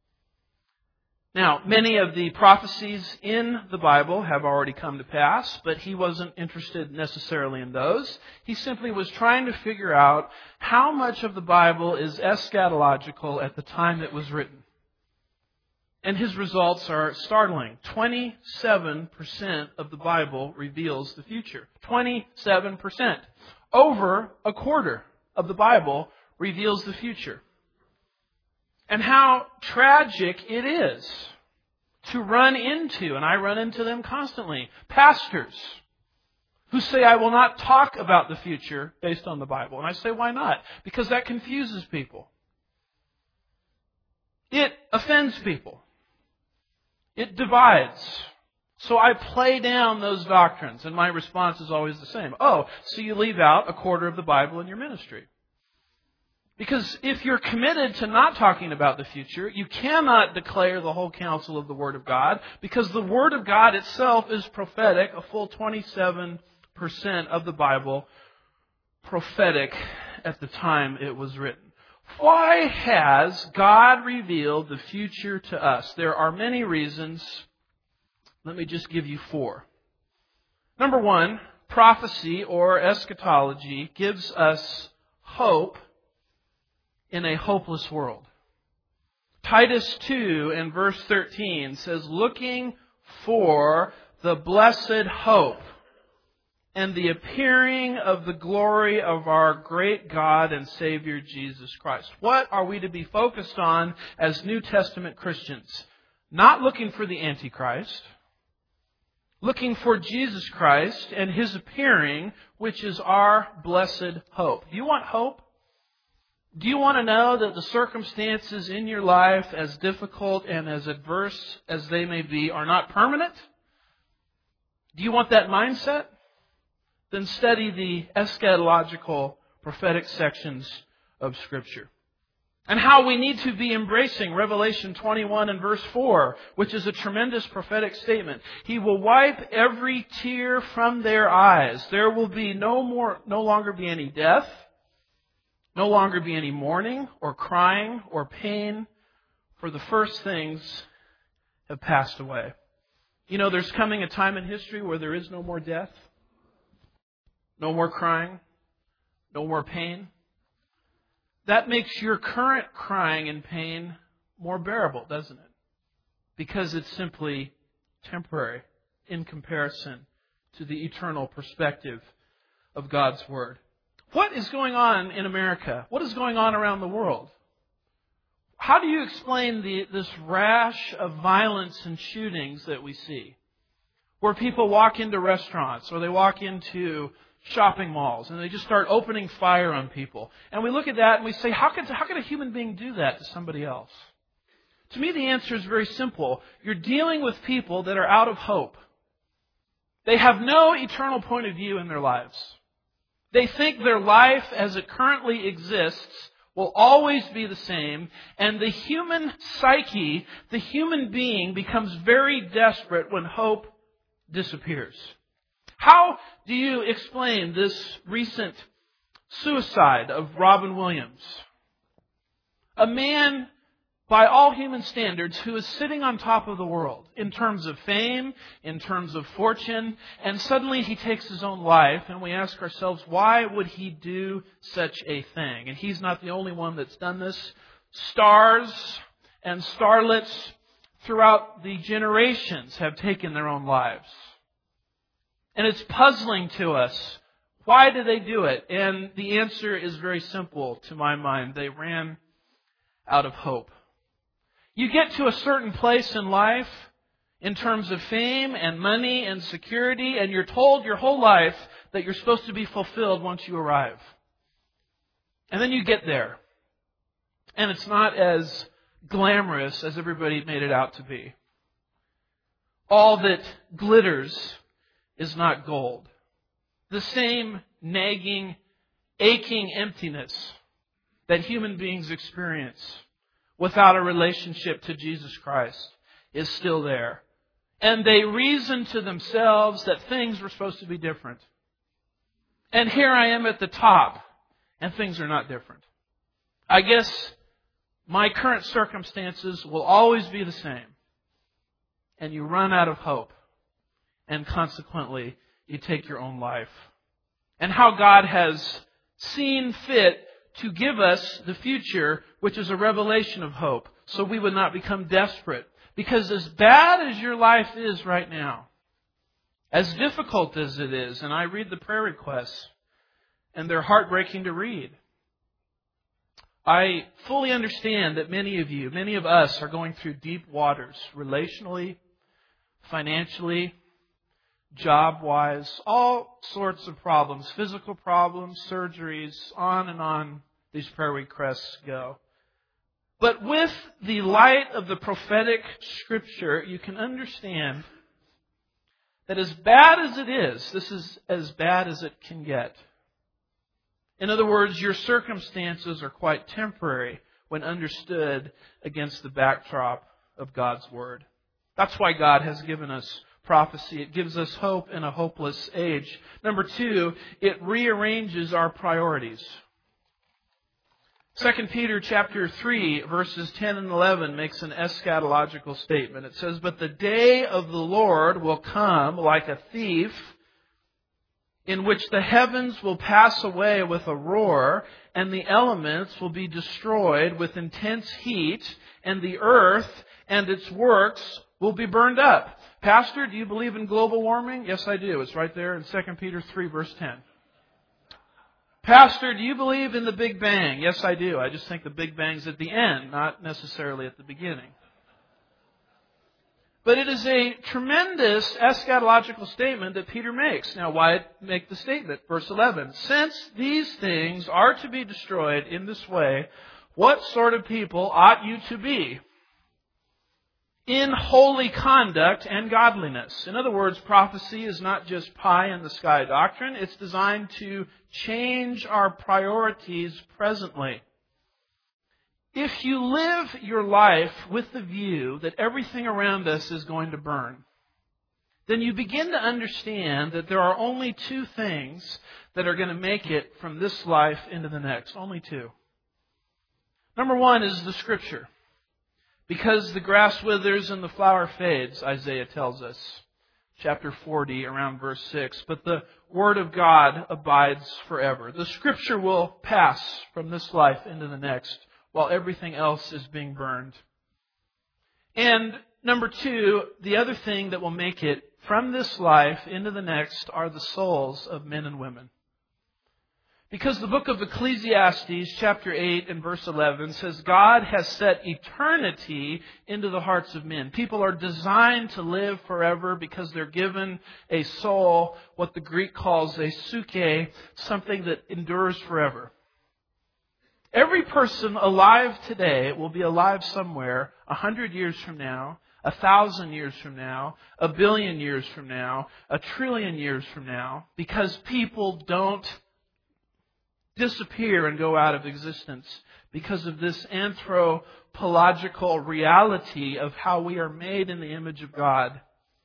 Now, many of the prophecies in the Bible have already come to pass, but he wasn't interested necessarily in those. He simply was trying to figure out how much of the Bible is eschatological at the time it was written. And his results are startling. twenty-seven percent of the Bible reveals the future. twenty-seven percent. Over a quarter of the Bible reveals the future. And how tragic it is to run into, and I run into them constantly, pastors who say, I will not talk about the future based on the Bible. And I say, why not? Because that confuses people. It offends people. It divides. So I play down those doctrines, and my response is always the same. Oh, so you leave out a quarter of the Bible in your ministry. Because if you're committed to not talking about the future, you cannot declare the whole counsel of the Word of God, because the Word of God itself is prophetic, a full twenty-seven percent of the Bible prophetic at the time it was written. Why has God revealed the future to us? There are many reasons. Let me just give you four. Number one, prophecy or eschatology gives us hope in a hopeless world. Titus two and verse thirteen says, looking for the blessed hope and the appearing of the glory of our great God and Savior Jesus Christ. What are we to be focused on as New Testament Christians? Not looking for the Antichrist, looking for Jesus Christ and His appearing, which is our blessed hope. Do you want hope? Do you want to know that the circumstances in your life, as difficult and as adverse as they may be, are not permanent? Do you want that mindset? Then study the eschatological prophetic sections of Scripture. And how we need to be embracing Revelation twenty-one and verse four, which is a tremendous prophetic statement. He will wipe every tear from their eyes. There will be no more, no longer be any death, no longer be any mourning or crying or pain, for the first things have passed away. You know, there's coming a time in history where there is no more death, no more crying, no more pain. That makes your current crying and pain more bearable, doesn't it? Because it's simply temporary in comparison to the eternal perspective of God's Word. What is going on in America? What is going on around the world? How do you explain the, this rash of violence and shootings that we see? Where people walk into restaurants or they walk into shopping malls and they just start opening fire on people. And we look at that and we say, how could, how could a human being do that to somebody else? To me, the answer is very simple. You're dealing with people that are out of hope. They have no eternal point of view in their lives. They think their life as it currently exists will always be the same, and the human psyche, the human being, becomes very desperate when hope disappears. How do you explain this recent suicide of Robin Williams? A man, by all human standards, who is sitting on top of the world in terms of fame, in terms of fortune, and suddenly he takes his own life, and we ask ourselves, why would he do such a thing? And he's not the only one that's done this. Stars and starlets throughout the generations have taken their own lives. And it's puzzling to us. Why do they do it? And the answer is very simple to my mind. They ran out of hope. You get to a certain place in life in terms of fame and money and security, and you're told your whole life that you're supposed to be fulfilled once you arrive. And then you get there. And it's not as glamorous as everybody made it out to be. All that glitters is not gold. The same nagging, aching emptiness that human beings experience without a relationship to Jesus Christ is still there. And they reason to themselves that things were supposed to be different. And here I am at the top, and things are not different. I guess my current circumstances will always be the same. And you run out of hope. And consequently, you take your own life. And how God has seen fit to give us the future, which is a revelation of hope, so we would not become desperate. Because as bad as your life is right now, as difficult as it is, and I read the prayer requests, and they're heartbreaking to read. I fully understand that many of you, many of us, are going through deep waters, relationally, financially, job-wise, all sorts of problems, physical problems, surgeries, on and on these prayer requests go. But with the light of the prophetic Scripture, you can understand that as bad as it is, this is as bad as it can get. In other words, your circumstances are quite temporary when understood against the backdrop of God's Word. That's why God has given us prophecy. It gives us hope in a hopeless age. Number two, it rearranges our priorities. Second Peter chapter three, verses ten and eleven makes an eschatological statement. It says, "But the day of the Lord will come like a thief, in which the heavens will pass away with a roar, and the elements will be destroyed with intense heat, and the earth and its works will be burned up." Pastor, do you believe in global warming? Yes, I do. It's right there in Second Peter three, verse ten. Pastor, do you believe in the Big Bang? Yes, I do. I just think the Big Bang's at the end, not necessarily at the beginning. But it is a tremendous eschatological statement that Peter makes. Now, why make the statement? Verse eleven. "Since these things are to be destroyed in this way, what sort of people ought you to be? In holy conduct and godliness." In other words, prophecy is not just pie-in-the-sky doctrine. It's designed to change our priorities presently. If you live your life with the view that everything around us is going to burn, then you begin to understand that there are only two things that are going to make it from this life into the next. Only two. Number one is the Scripture. "Because the grass withers and the flower fades," Isaiah tells us. Chapter forty, around verse six. "But the Word of God abides forever." The Scripture will pass from this life into the next, while everything else is being burned. And number two, the other thing that will make it from this life into the next are the souls of men and women. Because the book of Ecclesiastes, chapter eight and verse eleven, says God has set eternity into the hearts of men. People are designed to live forever because they're given a soul, what the Greek calls a psyche, something that endures forever. Every person alive today will be alive somewhere a hundred years from now, a thousand years from now, a billion years from now, a trillion years from now, because people don't disappear and go out of existence because of this anthropological reality of how we are made in the image of God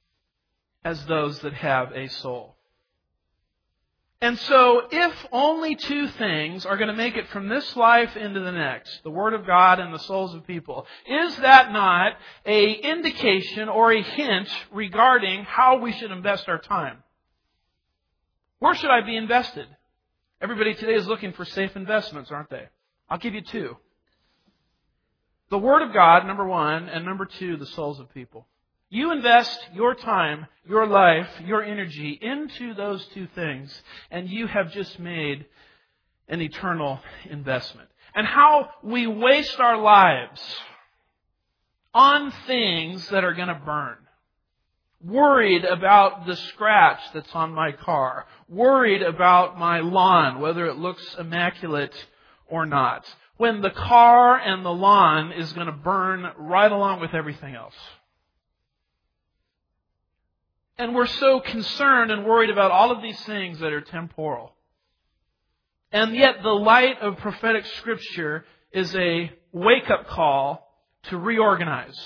as those that have a soul. And so, if only two things are going to make it from this life into the next, the Word of God and the souls of people, is that not an indication or a hint regarding how we should invest our time? Where should I be invested? Everybody today is looking for safe investments, aren't they? I'll give you two. The Word of God, number one, and number two, the souls of people. You invest your time, your life, your energy into those two things, and you have just made an eternal investment. And how we waste our lives on things that are going to burn. Worried about the scratch that's on my car. Worried about my lawn, whether it looks immaculate or not. When the car and the lawn is going to burn right along with everything else. And we're so concerned and worried about all of these things that are temporal. And yet the light of prophetic Scripture is a wake-up call to reorganize.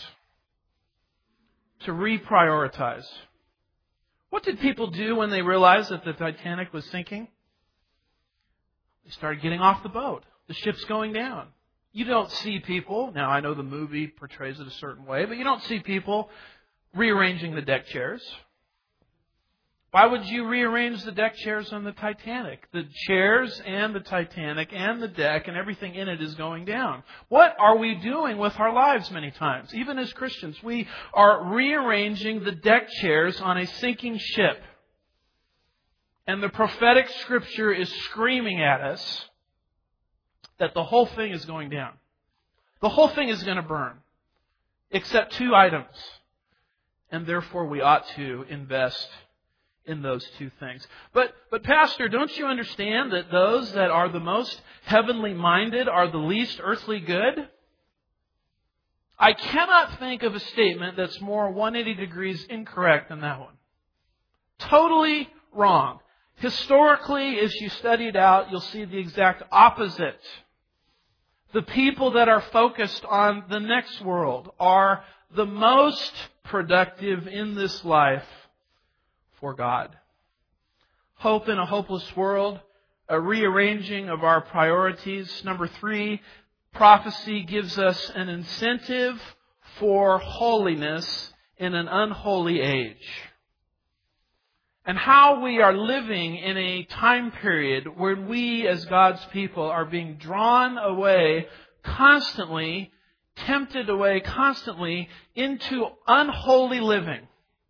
To reprioritize. What did people do when they realized that the Titanic was sinking? They started getting off the boat. The ship's going down. You don't see people, now I know the movie portrays it a certain way, but you don't see people rearranging the deck chairs. Why would you rearrange the deck chairs on the Titanic? The chairs and the Titanic and the deck and everything in it is going down. What are we doing with our lives many times? Even as Christians, we are rearranging the deck chairs on a sinking ship. And the prophetic Scripture is screaming at us that the whole thing is going down. The whole thing is going to burn. Except two items. And therefore we ought to invest in those two things. But, but Pastor, don't you understand that those that are the most heavenly minded are the least earthly good? I cannot think of a statement that's more one hundred eighty degrees incorrect than that one. Totally wrong. Historically, as you study it out, you'll see the exact opposite. The people that are focused on the next world are the most productive in this life for God. Hope in a hopeless world a rearranging of our priorities. Number three, prophecy gives us an incentive for holiness in an unholy age. And how we are living in a time period where we as God's people are being drawn away constantly, tempted away constantly into unholy living,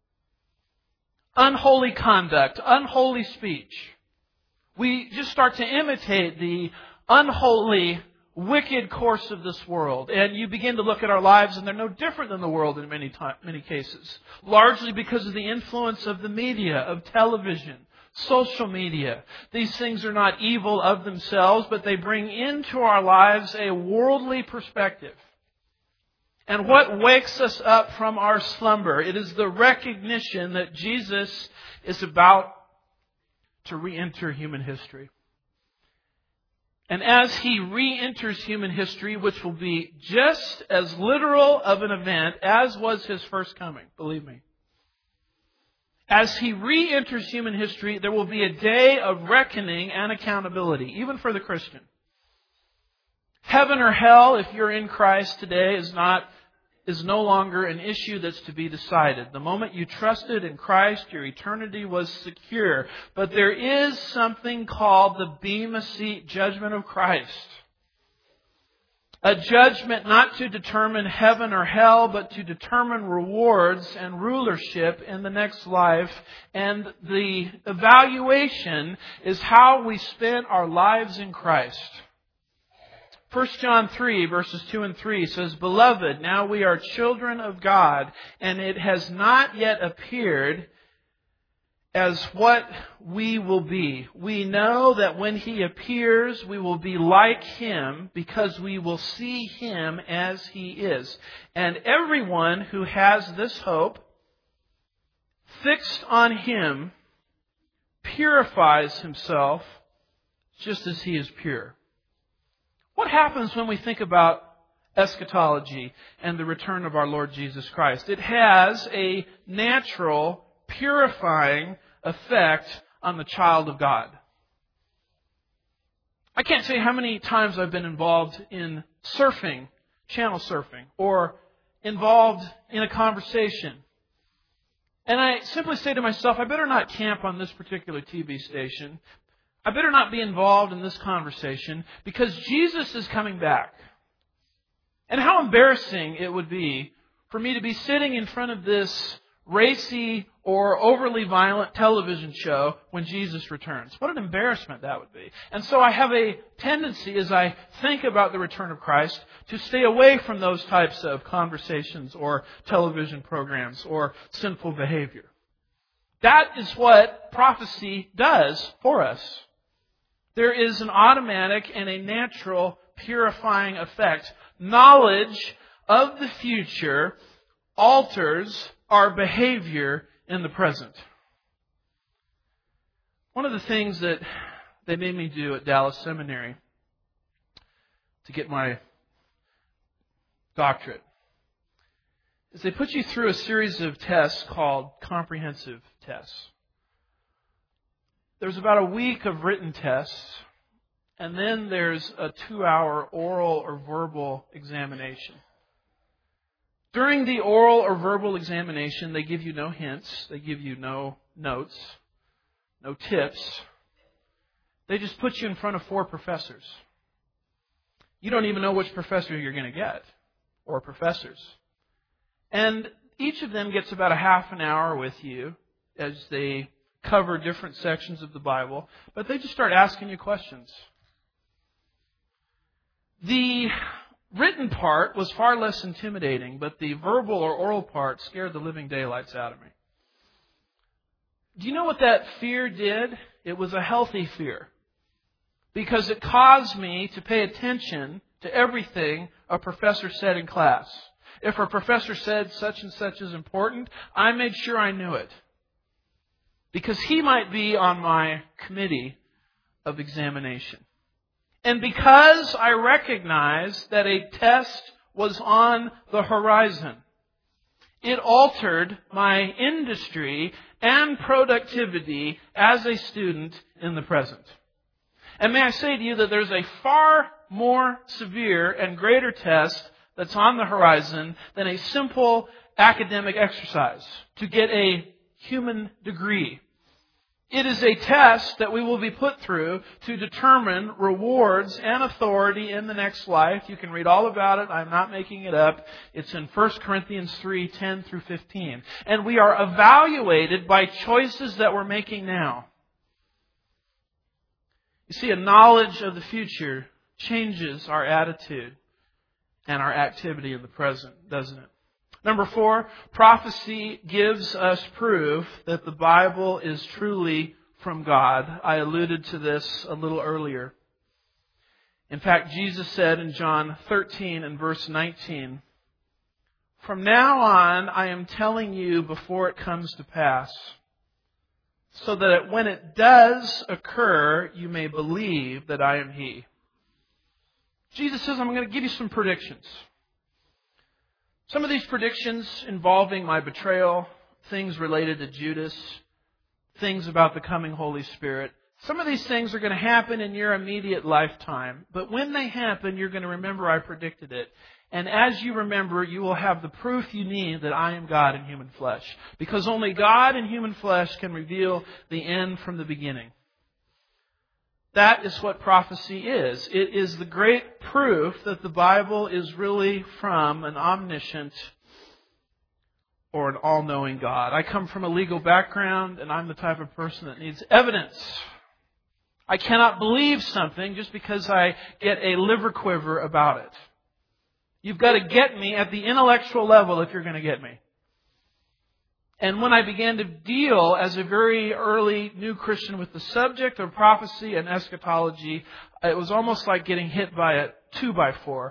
unholy conduct, unholy speech. We just start to imitate the unholy, wicked course of this world. And you begin to look at our lives and they're no different than the world in many time, many cases. Largely because of the influence of the media, of television, social media. These things are not evil of themselves, but they bring into our lives a worldly perspective. And what wakes us up from our slumber? It is the recognition that Jesus is about to re-enter human history. And as He re-enters human history, which will be just as literal of an event as was His first coming, believe me. As He re-enters human history, there will be a day of reckoning and accountability, even for the Christian. Heaven or hell, if you're in Christ today, is not is no longer an issue that's to be decided. The moment you trusted in Christ, your eternity was secure. But there is something called the Bema Seat judgment of Christ. A judgment not to determine heaven or hell, but to determine rewards and rulership in the next life. And the evaluation is how we spent our lives in Christ. First John three, verses two and three says, "Beloved, now we are children of God, and it has not yet appeared as what we will be. We know that when He appears, we will be like Him, because we will see Him as He is. And everyone who has this hope fixed on Him purifies himself just as He is pure." What happens when we think about eschatology and the return of our Lord Jesus Christ? It has a natural, purifying effect on the child of God. I can't say how many times I've been involved in surfing, channel surfing, or involved in a conversation. And I simply say to myself, I better not camp on this particular T V station. I better not be involved in this conversation because Jesus is coming back. And how embarrassing it would be for me to be sitting in front of this racy or overly violent television show when Jesus returns. What an embarrassment that would be. And so I have a tendency, as I think about the return of Christ, to stay away from those types of conversations or television programs or sinful behavior. That is what prophecy does for us. There is an automatic and a natural purifying effect. Knowledge of the future alters our behavior in the present. One of the things that they made me do at Dallas Seminary to get my doctorate is they put you through a series of tests called comprehensive tests. There's about a week of written tests, and then there's a two-hour oral or verbal examination. During the oral or verbal examination, they give you no hints, they give you no notes, no tips. They just put you in front of four professors. You don't even know which professor you're going to get, or professors. And each of them gets about a half an hour with you as they cover different sections of the Bible, but they just start asking you questions. The written part was far less intimidating, but the verbal or oral part scared the living daylights out of me. Do you know what that fear did? It was a healthy fear, because it caused me to pay attention to everything a professor said in class. If a professor said such and such is important, I made sure I knew it, because he might be on my committee of examination. And because I recognized that a test was on the horizon, it altered my industry and productivity as a student in the present. And may I say to you that there's a far more severe and greater test that's on the horizon than a simple academic exercise to get a human degree. It is a test that we will be put through to determine rewards and authority in the next life. You can read all about it. I'm not making it up. It's in First Corinthians three, ten through fifteen. And we are evaluated by choices that we're making now. You see, a knowledge of the future changes our attitude and our activity in the present, doesn't it? Number four, prophecy gives us proof that the Bible is truly from God. I alluded to this a little earlier. In fact, Jesus said in John thirteen and verse nineteen, "From now on I am telling you before it comes to pass, so that when it does occur, you may believe that I am He." Jesus says, I'm going to give you some predictions. Some of these predictions involving my betrayal, things related to Judas, things about the coming Holy Spirit. Some of these things are going to happen in your immediate lifetime. But when they happen, you're going to remember I predicted it. And as you remember, you will have the proof you need that I am God in human flesh. Because only God in human flesh can reveal the end from the beginning. That is what prophecy is. It is the great proof that the Bible is really from an omniscient or an all-knowing God. I come from a legal background, and I'm the type of person that needs evidence. I cannot believe something just because I get a liver quiver about it. You've got to get me at the intellectual level if you're going to get me. And when I began to deal as a very early new Christian with the subject of prophecy and eschatology, it was almost like getting hit by a two by four.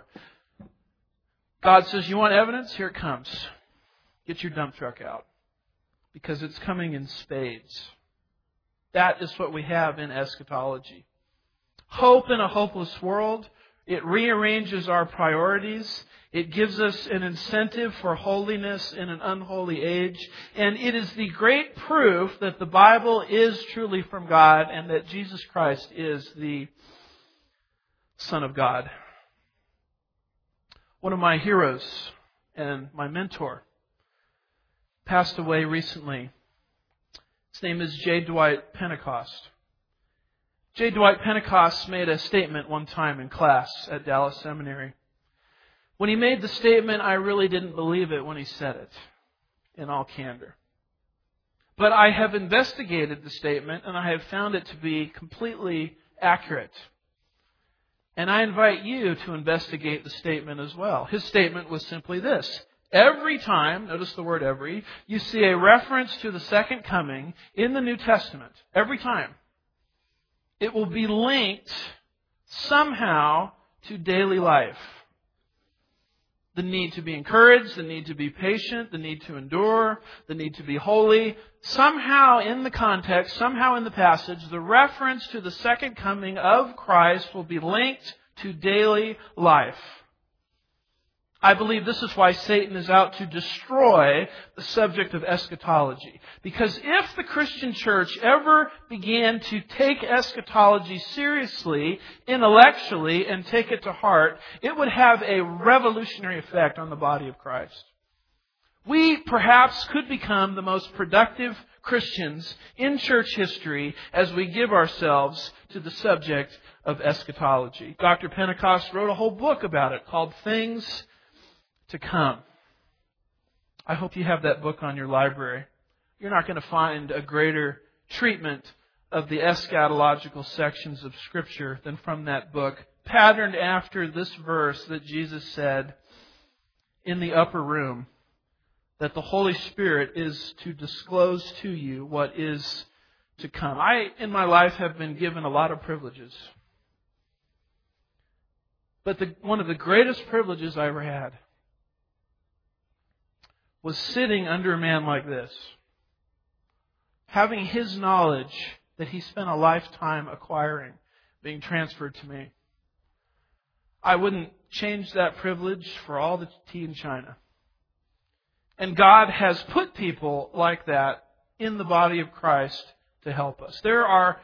God says, you want evidence? Here it comes. Get your dump truck out. Because it's coming in spades. That is what we have in eschatology. Hope in a hopeless world. It rearranges our priorities. It gives us an incentive for holiness in an unholy age. And it is the great proof that the Bible is truly from God and that Jesus Christ is the Son of God. One of my heroes and my mentor passed away recently. His name is J. Dwight Pentecost. J. Dwight Pentecost made a statement one time in class at Dallas Seminary. When he made the statement, I really didn't believe it when he said it, in all candor. But I have investigated the statement, and I have found it to be completely accurate. And I invite you to investigate the statement as well. His statement was simply this. Every time, notice the word every, you see a reference to the second coming in the New Testament, every time, it will be linked somehow to daily life. The need to be encouraged, the need to be patient, the need to endure, the need to be holy. Somehow in the context, somehow in the passage, the reference to the second coming of Christ will be linked to daily life. I believe this is why Satan is out to destroy the subject of eschatology. Because if the Christian church ever began to take eschatology seriously, intellectually, and take it to heart, it would have a revolutionary effect on the body of Christ. We perhaps could become the most productive Christians in church history as we give ourselves to the subject of eschatology. Doctor Pentecost wrote a whole book about it called Things to Come. I hope you have that book on your library. You're not going to find a greater treatment of the eschatological sections of Scripture than from that book, patterned after this verse that Jesus said in the upper room, that the Holy Spirit is to disclose to you what is to come. I, in my life, have been given a lot of privileges. But the, one of the greatest privileges I ever had was sitting under a man like this, having his knowledge that he spent a lifetime acquiring being transferred to me. I wouldn't change that privilege for all the tea in China. And God has put people like that in the body of Christ to help us. There are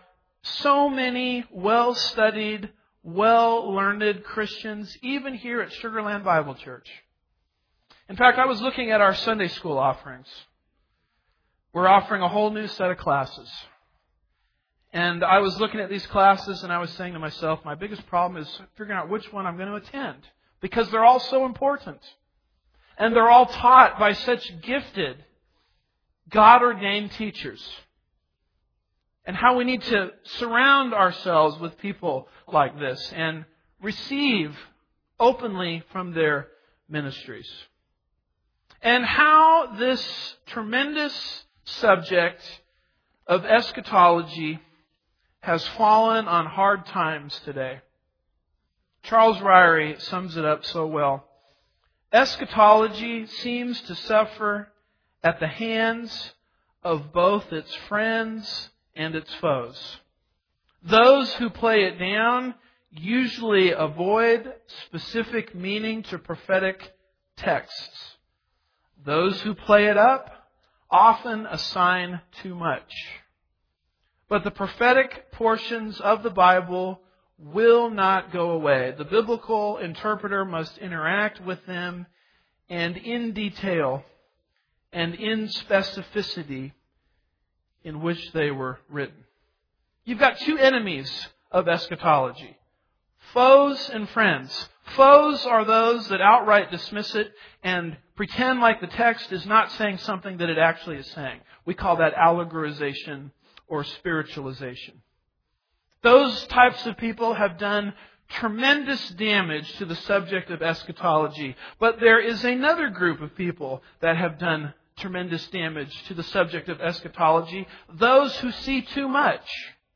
So many well-studied, well-learned Christians, even here at Sugarland Bible Church. In fact, I was looking at our Sunday school offerings. We're offering a whole new set of classes. And I was looking at these classes and I was saying to myself, my biggest problem is figuring out which one I'm going to attend. Because they're all so important. And they're all taught by such gifted, God-ordained teachers. And how we need to surround ourselves with people like this and receive openly from their ministries. And how this tremendous subject of eschatology has fallen on hard times today. Charles Ryrie sums it up so well. Eschatology seems to suffer at the hands of both its friends and its foes. Those who play it down usually avoid specific meaning to prophetic texts. Those who play it up often assign too much. But the prophetic portions of the Bible will not go away. The biblical interpreter must interact with them, and in detail and in specificity in which they were written. You've got two enemies of eschatology. Foes and friends. Foes are those that outright dismiss it and pretend like the text is not saying something that it actually is saying. We call that allegorization or spiritualization. Those types of people have done tremendous damage to the subject of eschatology. But there is another group of people that have done tremendous damage to the subject of eschatology. Those who see too much.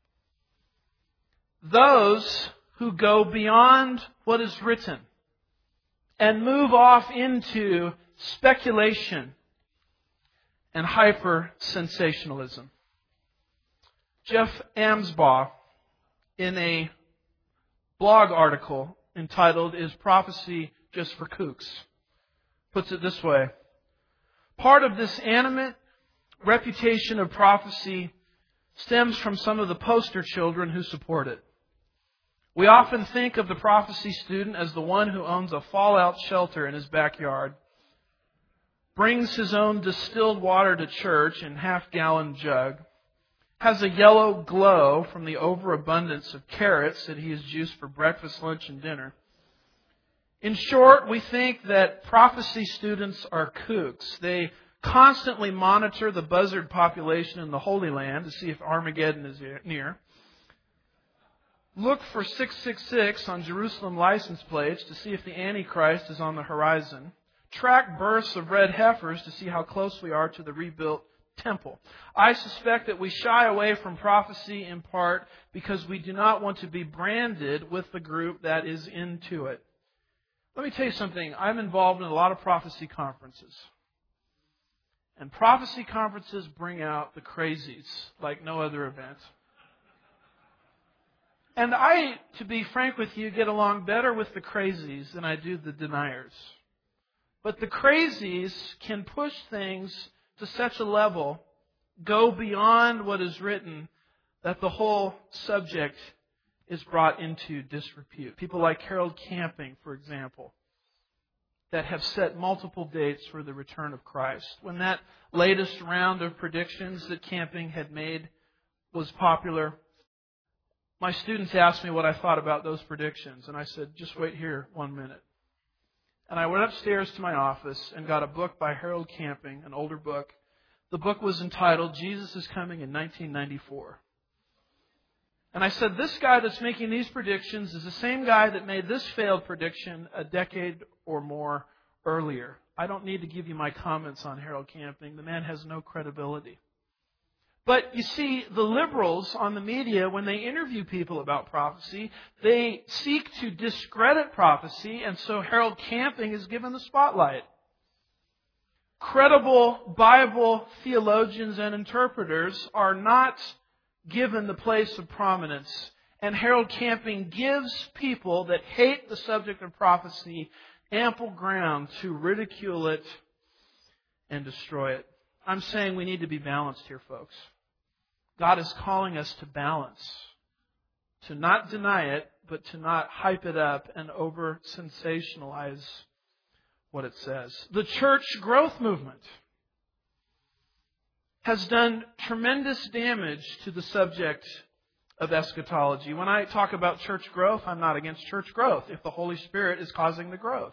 Those who go beyond what is written and move off into speculation and hyper-sensationalism. Jeff Amsbaugh, in a blog article entitled, "Is Prophecy Just for Kooks?" puts it this way. Part of this animate reputation of prophecy stems from some of the poster children who support it. We often think of the prophecy student as the one who owns a fallout shelter in his backyard, brings his own distilled water to church in half-gallon jug, has a yellow glow from the overabundance of carrots that he has juiced for breakfast, lunch, and dinner. In short, we think that prophecy students are kooks. They constantly monitor the buzzard population in the Holy Land to see if Armageddon is near. Look for six six six on Jerusalem license plates to see if the Antichrist is on the horizon. Track births of red heifers to see how close we are to the rebuilt temple. I suspect that we shy away from prophecy in part because we do not want to be branded with the group that is into it. Let me tell you something. I'm involved in a lot of prophecy conferences. And prophecy conferences bring out the crazies like no other event. And I, to be frank with you, get along better with the crazies than I do the deniers. But the crazies can push things to such a level, go beyond what is written, that the whole subject is brought into disrepute. People like Harold Camping, for example, that have set multiple dates for the return of Christ. When that latest round of predictions that Camping had made was popular, my students asked me what I thought about those predictions, and I said, just wait here one minute. And I went upstairs to my office and got a book by Harold Camping, an older book. The book was entitled, Jesus is Coming in nineteen ninety-four. And I said, this guy that's making these predictions is the same guy that made this failed prediction a decade or more earlier. I don't need to give you my comments on Harold Camping. The man has no credibility. But you see, the liberals on the media, when they interview people about prophecy, they seek to discredit prophecy, and so Harold Camping is given the spotlight. Credible Bible theologians and interpreters are not given the place of prominence. And Harold Camping gives people that hate the subject of prophecy ample ground to ridicule it and destroy it. I'm saying we need to be balanced here, folks. God is calling us to balance. to not deny it, but to not hype it up and over-sensationalize what it says. The church growth movement has done tremendous damage to the subject of eschatology. When I talk about church growth, I'm not against church growth if the Holy Spirit is causing the growth.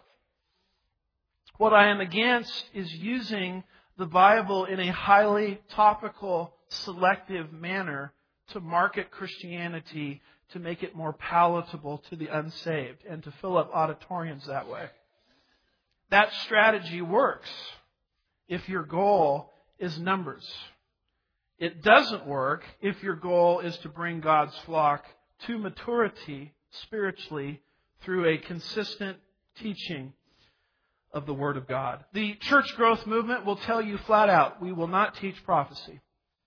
What I am against is using the Bible in a highly topical, selective manner to market Christianity, to make it more palatable to the unsaved, and to fill up auditoriums that way. That strategy works if your goal is numbers. It doesn't work if your goal is to bring God's flock to maturity spiritually through a consistent teaching of the Word of God. The church growth movement will tell you flat out, we will not teach prophecy.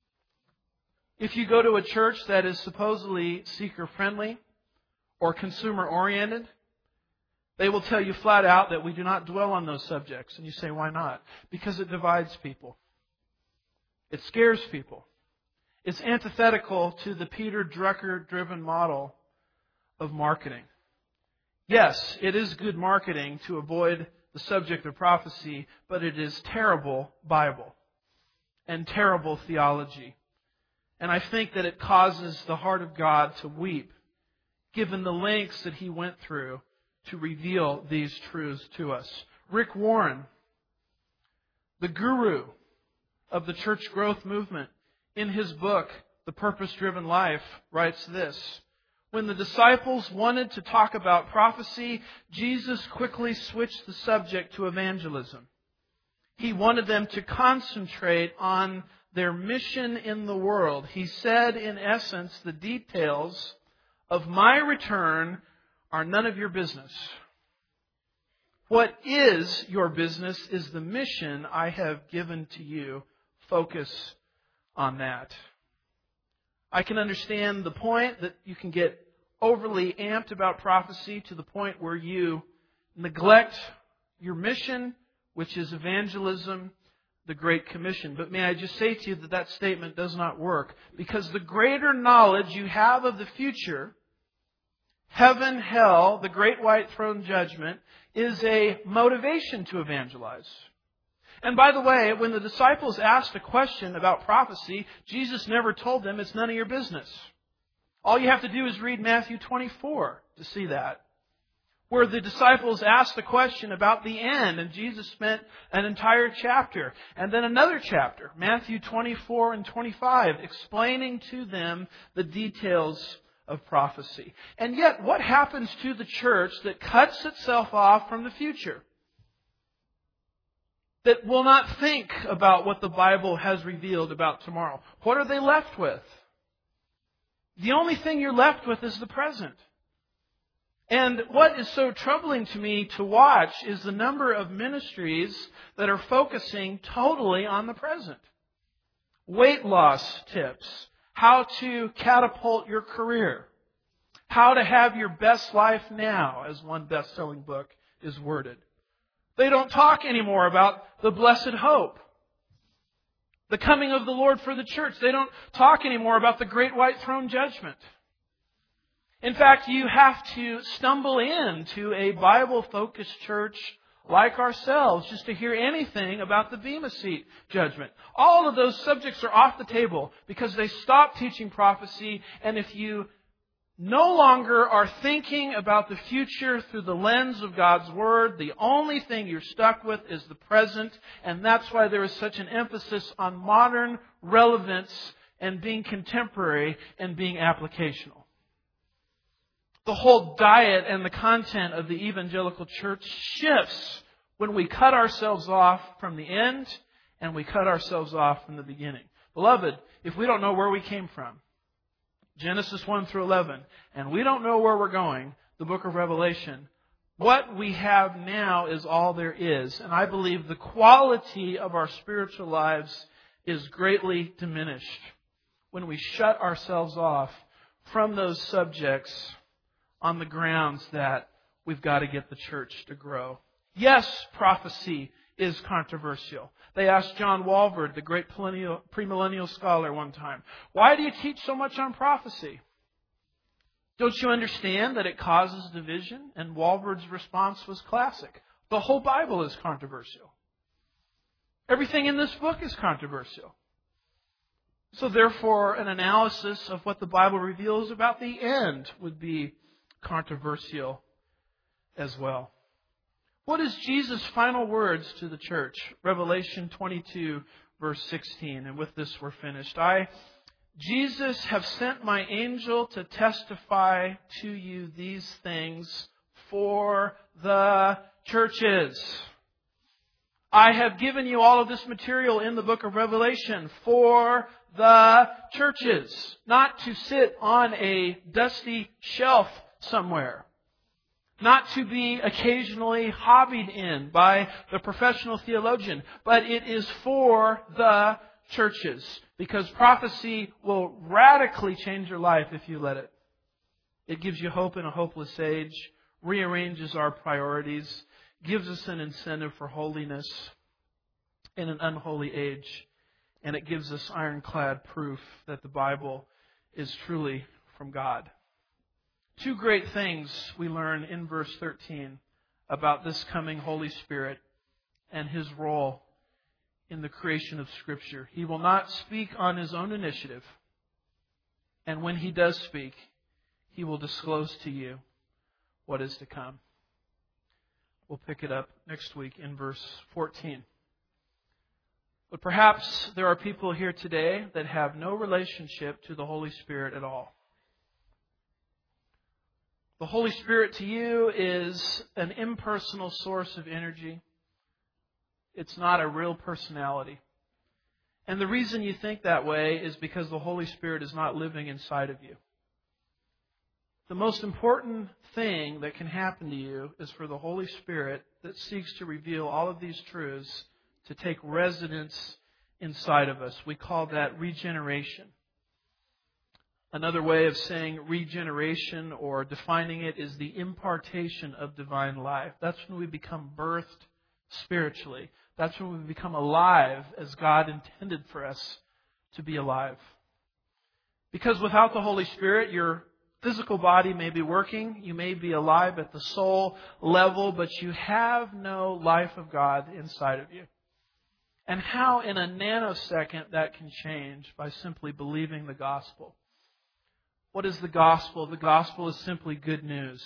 If you go to a church that is supposedly seeker-friendly or consumer-oriented, they will tell you flat out that we do not dwell on those subjects. And you say, why not? Because it divides people. It scares people. It's antithetical to the Peter Drucker-driven model of marketing. Yes, it is good marketing to avoid the subject of prophecy, but it is terrible Bible and terrible theology. And I think that it causes the heart of God to weep, given the lengths that He went through to reveal these truths to us. Rick Warren, the guru of the church growth movement, in his book, The Purpose-Driven Life, writes this: when the disciples wanted to talk about prophecy, Jesus quickly switched the subject to evangelism. He wanted them to concentrate on their mission in the world. He said, in essence, the details of my return are none of your business. What is your business is the mission I have given to you. Focus on that. I can understand the point that you can get overly amped about prophecy to the point where you neglect your mission, which is evangelism, the Great Commission. But may I just say to you that that statement does not work, because the greater knowledge you have of the future, heaven, hell, the great white throne judgment, is a motivation to evangelize. And by the way, when the disciples asked a question about prophecy, Jesus never told them it's none of your business. All you have to do is read Matthew twenty-four to see that, where the disciples asked the question about the end, and Jesus spent an entire chapter, and then another chapter, Matthew twenty-four and twenty-five, explaining to them the details of prophecy. And yet, what happens to the church that cuts itself off from the future? That will not think about what the Bible has revealed about tomorrow. What are they left with? The only thing you're left with is the present. And what is so troubling to me to watch is the number of ministries that are focusing totally on the present. Weight loss tips, how to catapult your career, how to have your best life now, as one best-selling book is worded. They don't talk anymore about the blessed hope, the coming of the Lord for the church. They don't talk anymore about the great white throne judgment. In fact, you have to stumble into a Bible-focused church like ourselves just to hear anything about the Bema Seat judgment. All of those subjects are off the table because they stopped teaching prophecy. And if you no longer are thinking about the future through the lens of God's Word, the only thing you're stuck with is the present. And that's why there is such an emphasis on modern relevance and being contemporary and being applicational. The whole diet and the content of the evangelical church shifts when we cut ourselves off from the end and we cut ourselves off from the beginning. Beloved, if we don't know where we came from, Genesis one through eleven, and we don't know where we're going, the book of Revelation, what we have now is all there is. And I believe the quality of our spiritual lives is greatly diminished when we shut ourselves off from those subjects on the grounds that we've got to get the church to grow. Yes, prophecy is controversial. They asked John Walvoord, the great premillennial scholar, one time, why do you teach so much on prophecy? Don't you understand that it causes division? And Walvoord's response was classic. The whole Bible is controversial. Everything in this book is controversial. So therefore, an analysis of what the Bible reveals about the end would be controversial as well. What is Jesus' final words to the church? Revelation twenty-two, verse sixteen. And with this we're finished. I, Jesus, have sent my angel to testify to you these things for the churches. I have given you all of this material in the book of Revelation for the churches, not to sit on a dusty shelf somewhere, not to be occasionally hobbied in by the professional theologian, but it is for the churches, because prophecy will radically change your life if you let it. It gives you hope in a hopeless age, rearranges our priorities, gives us an incentive for holiness in an unholy age, and it gives us ironclad proof that the Bible is truly from God. Two great things we learn in verse thirteen about this coming Holy Spirit and His role in the creation of Scripture. He will not speak on His own initiative, and when He does speak, He will disclose to you what is to come. We'll pick it up next week in verse fourteen. But perhaps there are people here today that have no relationship to the Holy Spirit at all. The Holy Spirit to you is an impersonal source of energy. It's not a real personality. And the reason you think that way is because the Holy Spirit is not living inside of you. The most important thing that can happen to you is for the Holy Spirit that seeks to reveal all of these truths to take residence inside of us. We call that regeneration. Another way of saying regeneration or defining it is the impartation of divine life. That's when we become birthed spiritually. That's when we become alive as God intended for us to be alive. Because without the Holy Spirit, your physical body may be working, you may be alive at the soul level, but you have no life of God inside of you. And how in a nanosecond that can change by simply believing the gospel. What is the gospel? The gospel is simply good news.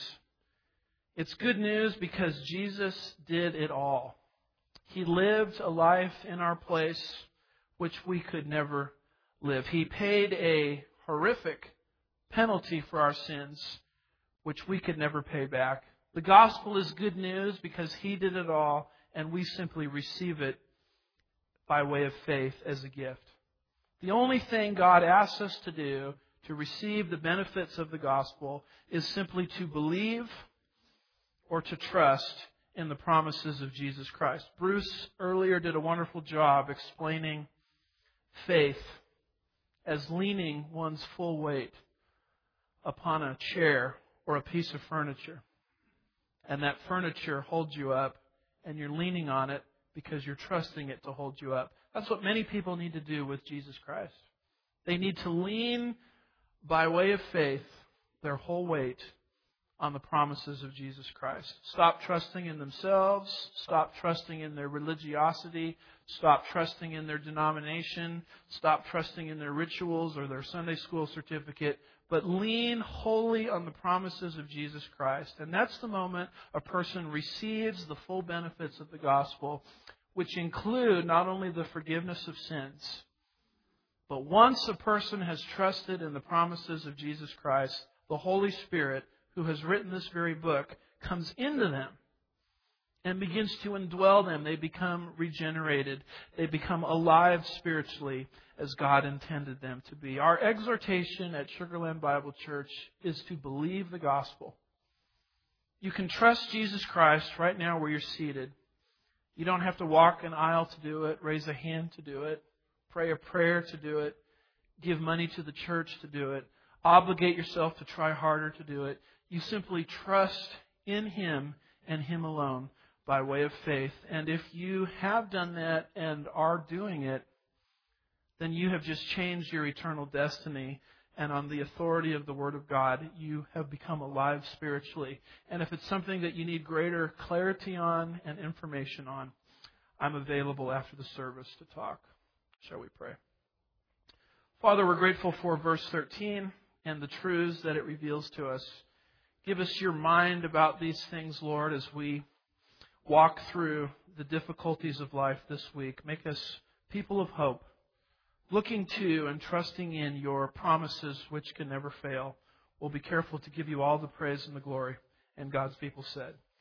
It's good news because Jesus did it all. He lived a life in our place which we could never live. He paid a horrific penalty for our sins which we could never pay back. The gospel is good news because He did it all, and we simply receive it by way of faith as a gift. The only thing God asks us to do to receive the benefits of the gospel is simply to believe or to trust in the promises of Jesus Christ. Bruce earlier did a wonderful job explaining faith as leaning one's full weight upon a chair or a piece of furniture. And that furniture holds you up, and you're leaning on it because you're trusting it to hold you up. That's what many people need to do with Jesus Christ. They need to lean by way of faith their whole weight on the promises of Jesus Christ. Stop trusting in themselves. Stop trusting in their religiosity. Stop trusting in their denomination. Stop trusting in their rituals or their Sunday school certificate. But lean wholly on the promises of Jesus Christ. And that's the moment a person receives the full benefits of the gospel, which include not only the forgiveness of sins, but once a person has trusted in the promises of Jesus Christ, the Holy Spirit, who has written this very book, comes into them and begins to indwell them. They become regenerated. They become alive spiritually as God intended them to be. Our exhortation at Sugar Land Bible Church is to believe the gospel. You can trust Jesus Christ right now where you're seated. You don't have to walk an aisle to do it, raise a hand to do it, pray a prayer to do it, give money to the church to do it, obligate yourself to try harder to do it. You simply trust in Him and Him alone by way of faith. And if you have done that and are doing it, then you have just changed your eternal destiny and on the authority of the Word of God, you have become alive spiritually. And if it's something that you need greater clarity on and information on, I'm available after the service to talk. Shall we pray? Father, we're grateful for verse thirteen and the truths that it reveals to us. Give us your mind about these things, Lord, as we walk through the difficulties of life this week. Make us people of hope, looking to and trusting in your promises which can never fail. We'll be careful to give you all the praise and the glory. And God's people said,